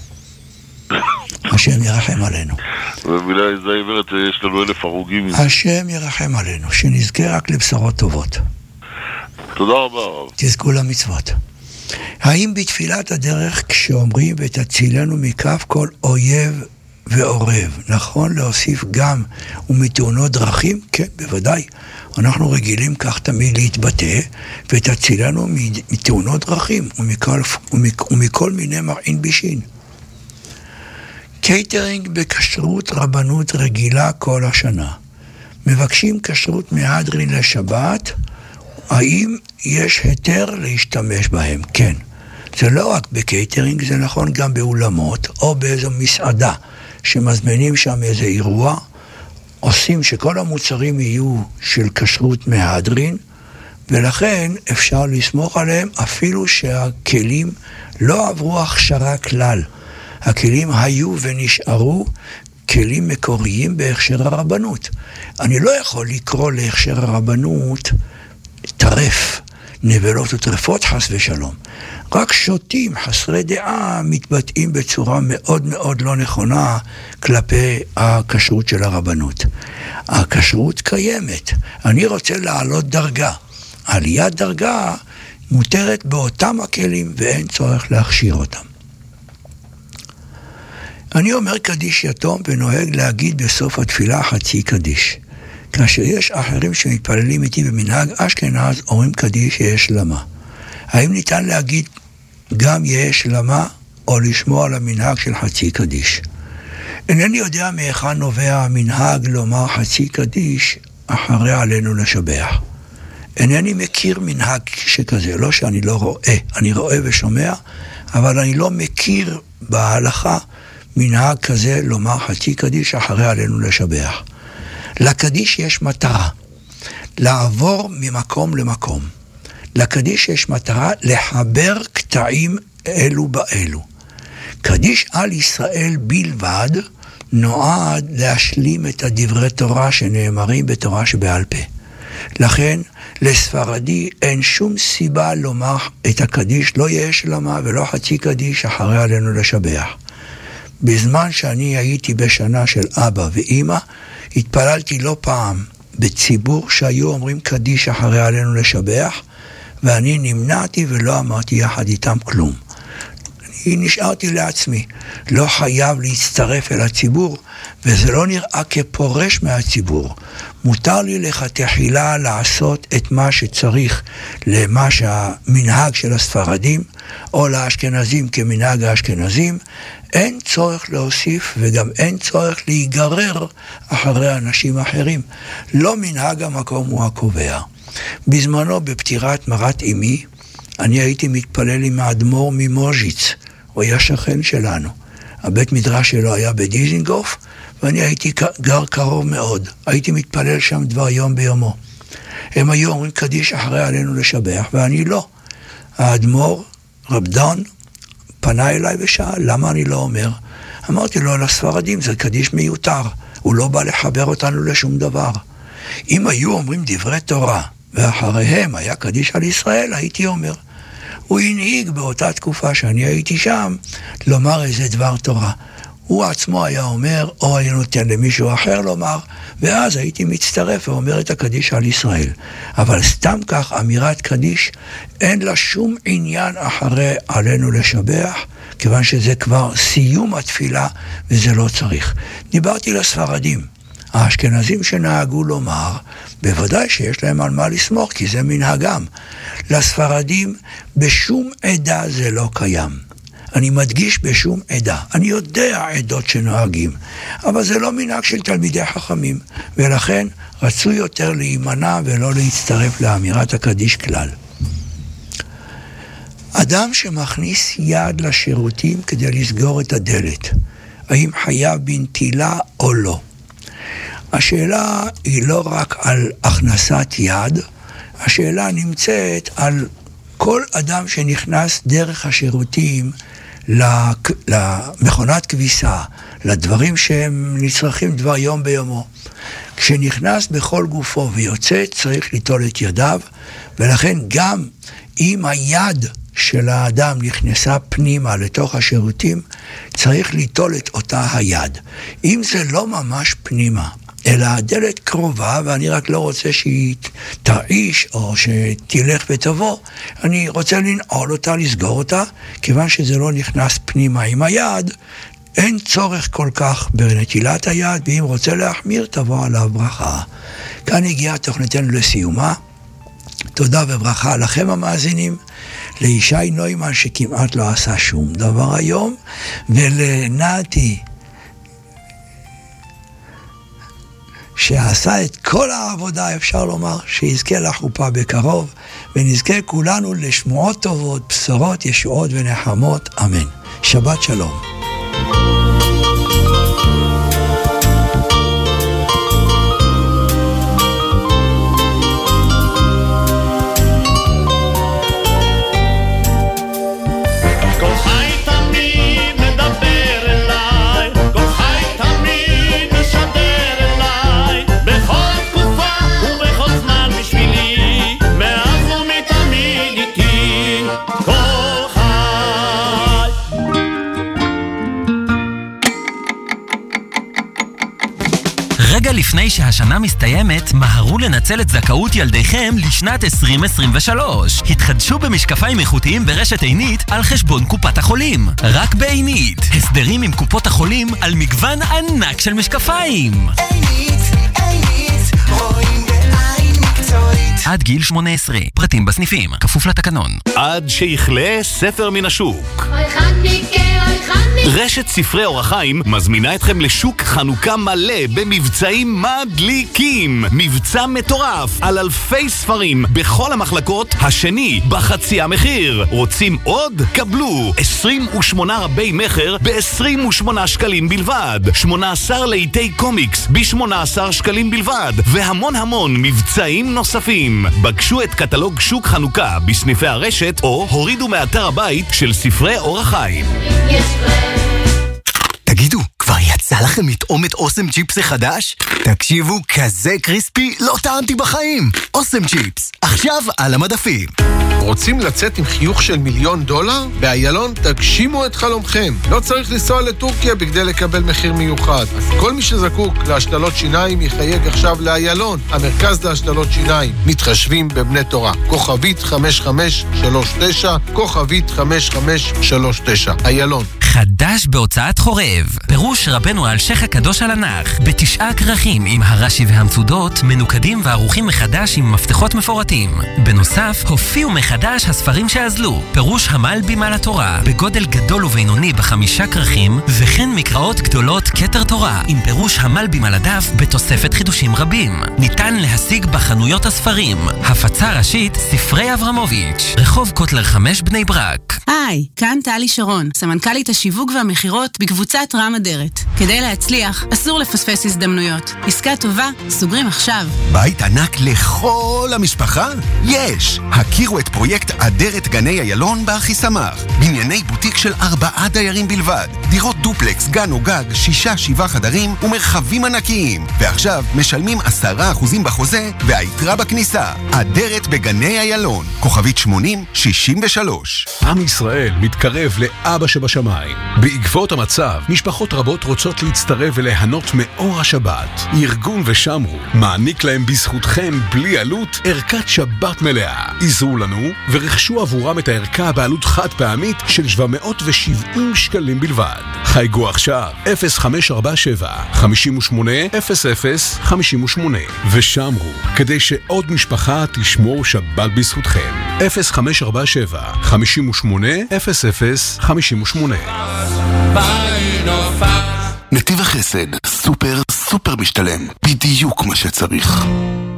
השם ירחם עלינו. ובמילה עיזה עיוורת יש לנו אלף הרוגים. השם ירחם עלינו, שנזכה רק לבשורות טובות. תודה רבה, רב. תזכו למצוות. האם בתפילת הדרך כשאומרים ותצילנו מכף כל אויב ועורב, נכון להוסיף גם ומתאונות דרכים? כן, בוודאי. אנחנו רגילים כך תמיד להתבטא, ותצילנו מתאונות דרכים ומכל, ומכל, ומכל מיני מרעין בישין. קייטרינג בכשרות רבנות רגילה כל השנה. מבקשים כשרות מהדרין לשבת, האם יש היתר להשתמש בהם? כן. זה לא רק בקייטרינג, זה נכון גם באולמות או באיזו מסעדה שמזמינים שם איזה אירוע, עושים שכל המוצרים יהיו של כשרות מהדרין, ולכן אפשר לסמוך עליהם אפילו שהכלים לא עברו הכשרה כלל. הכלים היו ונשארו כלים מקוריים בהכשר הרבנות. אני לא יכול לקרוא להכשר הרבנות טרף, נבלות וטרפות חס ושלום. רק שוטים חסרי דעה מתבטאים בצורה מאוד מאוד לא נכונה כלפי הכשרות של הרבנות. הכשרות קיימת. אני רוצה לעלות דרגה. עליית דרגה מותרת באותם הכלים ואין צורך להכשיר אותם. אני אומר קדיש יתום ונוהג להגיד בסוף התפילה חצי קדיש. כאשר יש אחרים שמתפללים איתי במנהג אשכנז, אומרים קדיש יש למה. האם ניתן להגיד גם יש למה, או לשמוע על המנהג של חצי קדיש? אינני יודע מאיכן נובע המנהג לומר חצי קדיש, אחרי עלינו לשבח. אינני מכיר מנהג שכזה, לא שאני לא רואה, אני רואה ושומע, אבל אני לא מכיר בהלכה מנהג כזה לומר חצי קדיש, אחרי עלינו לשבח. לקדיש יש מטרה, לעבור ממקום למקום. לקדיש יש מטרה לחבר קטעים אלו באלו. קדיש על ישראל בלבד נועד להשלים את הדברי תורה שנאמרים בתורה שבעל פה. לכן לספרדי אין שום סיבה לומר את הקדיש, לא יש למה ולא חצי קדיש, אחרי עלינו לשבח. בזמן שאני הייתי בשנה של אבא ואמא, התפללתי לא פעם בציבור שהיו אומרים קדיש אחרי עלינו לשבח, ואני נמנעתי ולא אמרתי יחד איתם כלום. אני נשארתי לעצמי, לא חייב להצטרף אל הציבור, וזה לא נראה כפורש מהציבור. מותר לי לכתחילה לעשות את מה שצריך למה שהמנהג של הספרדים, או לאשכנזים כמנהג האשכנזים. אין צורך להוסיף וגם אין צורך להיגרר אחרי אנשים אחרים. לא מנהג המקום הוא הקובע. בזמנו בפטירת מרת אמי, אני הייתי מתפלל עם האדמו"ר ממוז'יץ, הוא היה שכן שלנו. הבית מדרש שלו היה בדיזינגוף, ואני הייתי גר קרוב מאוד. הייתי מתפלל שם דבר יום ביומו. הם היו אומרים קדיש אחרי עלינו לשבח, ואני לא. האדמו"ר, רב דון, פנה אליי ושאל, למה אני לא אומר? אמרתי לו, לספרדים זה קדיש מיותר, הוא לא בא לחבר אותנו לשום דבר. אם היו אומרים דברי תורה, ואחריהם היה קדיש על ישראל, הייתי אומר. הוא הנהיג באותה תקופה שאני הייתי שם, לומר איזה דבר תורה. הוא עצמו היה אומר, או היה נותן למישהו אחר לומר, ואז הייתי מצטרף ואומר את הקדיש על ישראל. אבל סתם כך, אמירת קדיש, אין לה שום עניין אחרי עלינו לשבח, כיוון שזה כבר סיום התפילה, וזה לא צריך. דיברתי לספרדים, האשכנזים שנהגו לומר, בוודאי שיש להם על מה לסמוך, כי זה מנהגם. לספרדים, בשום עדה זה לא קיים. אני מדגיש בשום עדה. אני יודע עדות שנוהגים, אבל זה לא מנהג של תלמידי חכמים, ולכן רצו יותר להימנע ולא להצטרף לאמירת הקדיש כלל. אדם שמכניס יד לשירותים כדי לסגור את הדלת, האם חייב בנטילה או לא? השאלה היא לא רק על הכנסת יד, השאלה נמצאת על כל אדם שנכנס דרך השירותים למכונת כביסה, לדברים שהם נצרכים דבר יום ביומו. כשנכנס בכל גופו ויוצא, צריך ליטול את ידיו, ולכן גם אם היד של האדם נכנסה פנימה לתוך השירותים, צריך ליטול את אותה היד. אם זה לא ממש פנימה, אלא הדלת קרובה, ואני רק לא רוצה שהיא תרעיש או שתלך ותבוא, אני רוצה לנעול אותה, לסגור אותה, כיוון שזה לא נכנס פנימה עם היד, אין צורך כל כך בנטילת היד, ואם רוצה להחמיר, תבוא עליו ברכה. כאן הגיעה תוכניתנו לסיומה. תודה וברכה לכם המאזינים, לישי נוימן שכמעט לא עשה שום דבר היום, ולנתי שעשה את כל העבודה, אפשר לומר, שיזכה לחופה בקרוב, ונזכה כולנו לשמועות טובות, בשורות, ישועות ונחמות, אמן. שבת שלום. לפני שהשנה מסתיימת, מהרו לנצל את זכאות ילדיכם לשנת עשרים עשרים ושלוש. התחדשו במשקפיים איכותיים ברשת עינית על חשבון קופת החולים. רק בעינית. הסדרים עם קופות החולים על מגוון ענק של משקפיים. עינית, עינית, רואים בעין מקצועית. עד גיל שמונה עשרה. פרטים בסניפים. כפוף לתקנון. עד שיכלה ספר מן השוק. רשת ספרי אור החיים מזמינה אתכם לשוק חנוכה מלא במבצעים מדליקים. מבצע מטורף על אלפי ספרים בכל המחלקות, השני בחצי המחיר. רוצים עוד? קבלו עשרים ושמונה רבי מחר ב-עשרים ושמונה שקלים בלבד, שמונה עשר לעיתי קומיקס ב-שמונה עשר שקלים בלבד, והמון המון מבצעים נוספים. בקשו את קטלוג שוק חנוכה בסניפי הרשת או הורידו מאתר הבית של ספרי אור החיים. תגידו, כבר יצא לכם לטעום את אוסם צ'יפס החדש? תקשיבו, כזה קריספי לא טעמתי בחיים. אוסם צ'יפס, עכשיו על המדפים. רוצים לצאת עם חיוך של מיליון דולר? באיילון תגשימו את חלומכם. לא צריך לנסוע לטורקיה בכדי לקבל מחיר מיוחד. אז כל מי שזקוק להשתלות שיניים יחייג עכשיו לאיילון, המרכז להשתלות שיניים. מתחשבים בבני תורה. כוכבית חמש חמש שלוש תשע, כוכבית חמש חמש שלוש תשע. איילון. חדש בהוצאת חורב. פירוש רבנו על שייח הקדוש על הנח. בתשעה כרכים עם הרש"י והמצודות, מנוקדים וערוכים מחדש עם מפתחות מפורטים. בנוסף, הופיעו מחדש הספרים שאזלו. פירוש המלבים על התורה, בגודל גדול ובינוני בחמישה כרכים, וכן מקראות גדולות כתר תורה, עם פירוש המלבים על הדף בתוספת חידושים רבים. ניתן להשיג בחנויות הספרים. הפצה ראשית, ספרי אברמוביץ', רחוב קוטלר חמש בני ברק. היי, כאן טלי שרון, סמנכ"לית השיווק והמחירות בקבוצת רם אדרת. כדי להצליח, אסור לפספס הזדמנויות. עסקה טובה, סוגרים עכשיו. בית ענק לכל המשפחה? יש! הכירו את פרויקט אדרת גני איילון באחיסמך. בנייני בוטיק של ארבעה דיירים בלבד. דירות דופלקס, גן או גג, שישה, שבעה חדרים ומרחבים ענקיים. ועכשיו משלמים עשרה אחוזים בחוזה והיתרה בכניסה. אדרת בגני איילון. כוכבית שמונים שישים ושלוש. עם ישראל מתקרב לאבא שבשמיים. בעקבות המצב, משפחות רבות רוצות להצטרף וליהנות מאור השבת. ארגון ושמרו מעניק להם בזכותכם בלי עלות ערכת שבת מלאה. עזרו לנו ורכשו עבורם את הערכה בעלות חד פעמית של שבע מאות ושבעים שקלים בלבד. חייגו עכשיו אפס חמש ארבע שבע חמש שמונה אפס אפס חמש שמונה ושמרו כדי שעוד משפחה תשמור שבת בזכותכם. אפס חמש ארבע שבע חמש שמונה אפס אפס חמש שמונה. נתיב החסד, סופר סופר משתלם, בדיוק מה שצריך.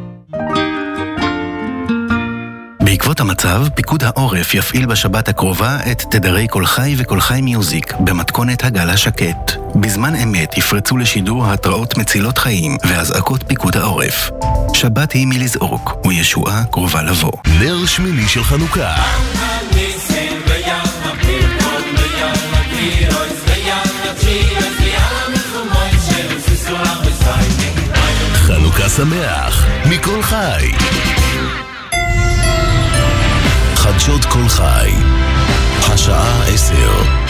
בעקבות המצב, פיקוד העורף יפעיל בשבת הקרובה את תדרי כל חי וכל חי מיוזיק במתכונת הגל השקט. בזמן אמת יפרצו לשידור התראות מצילות חיים והזעקות פיקוד העורף. שבת היא מלזעוק, וישועה קרובה לבוא. נר שמיני של חנוכה. שמח מכל חי. חדשות כל חי, השעה עשר.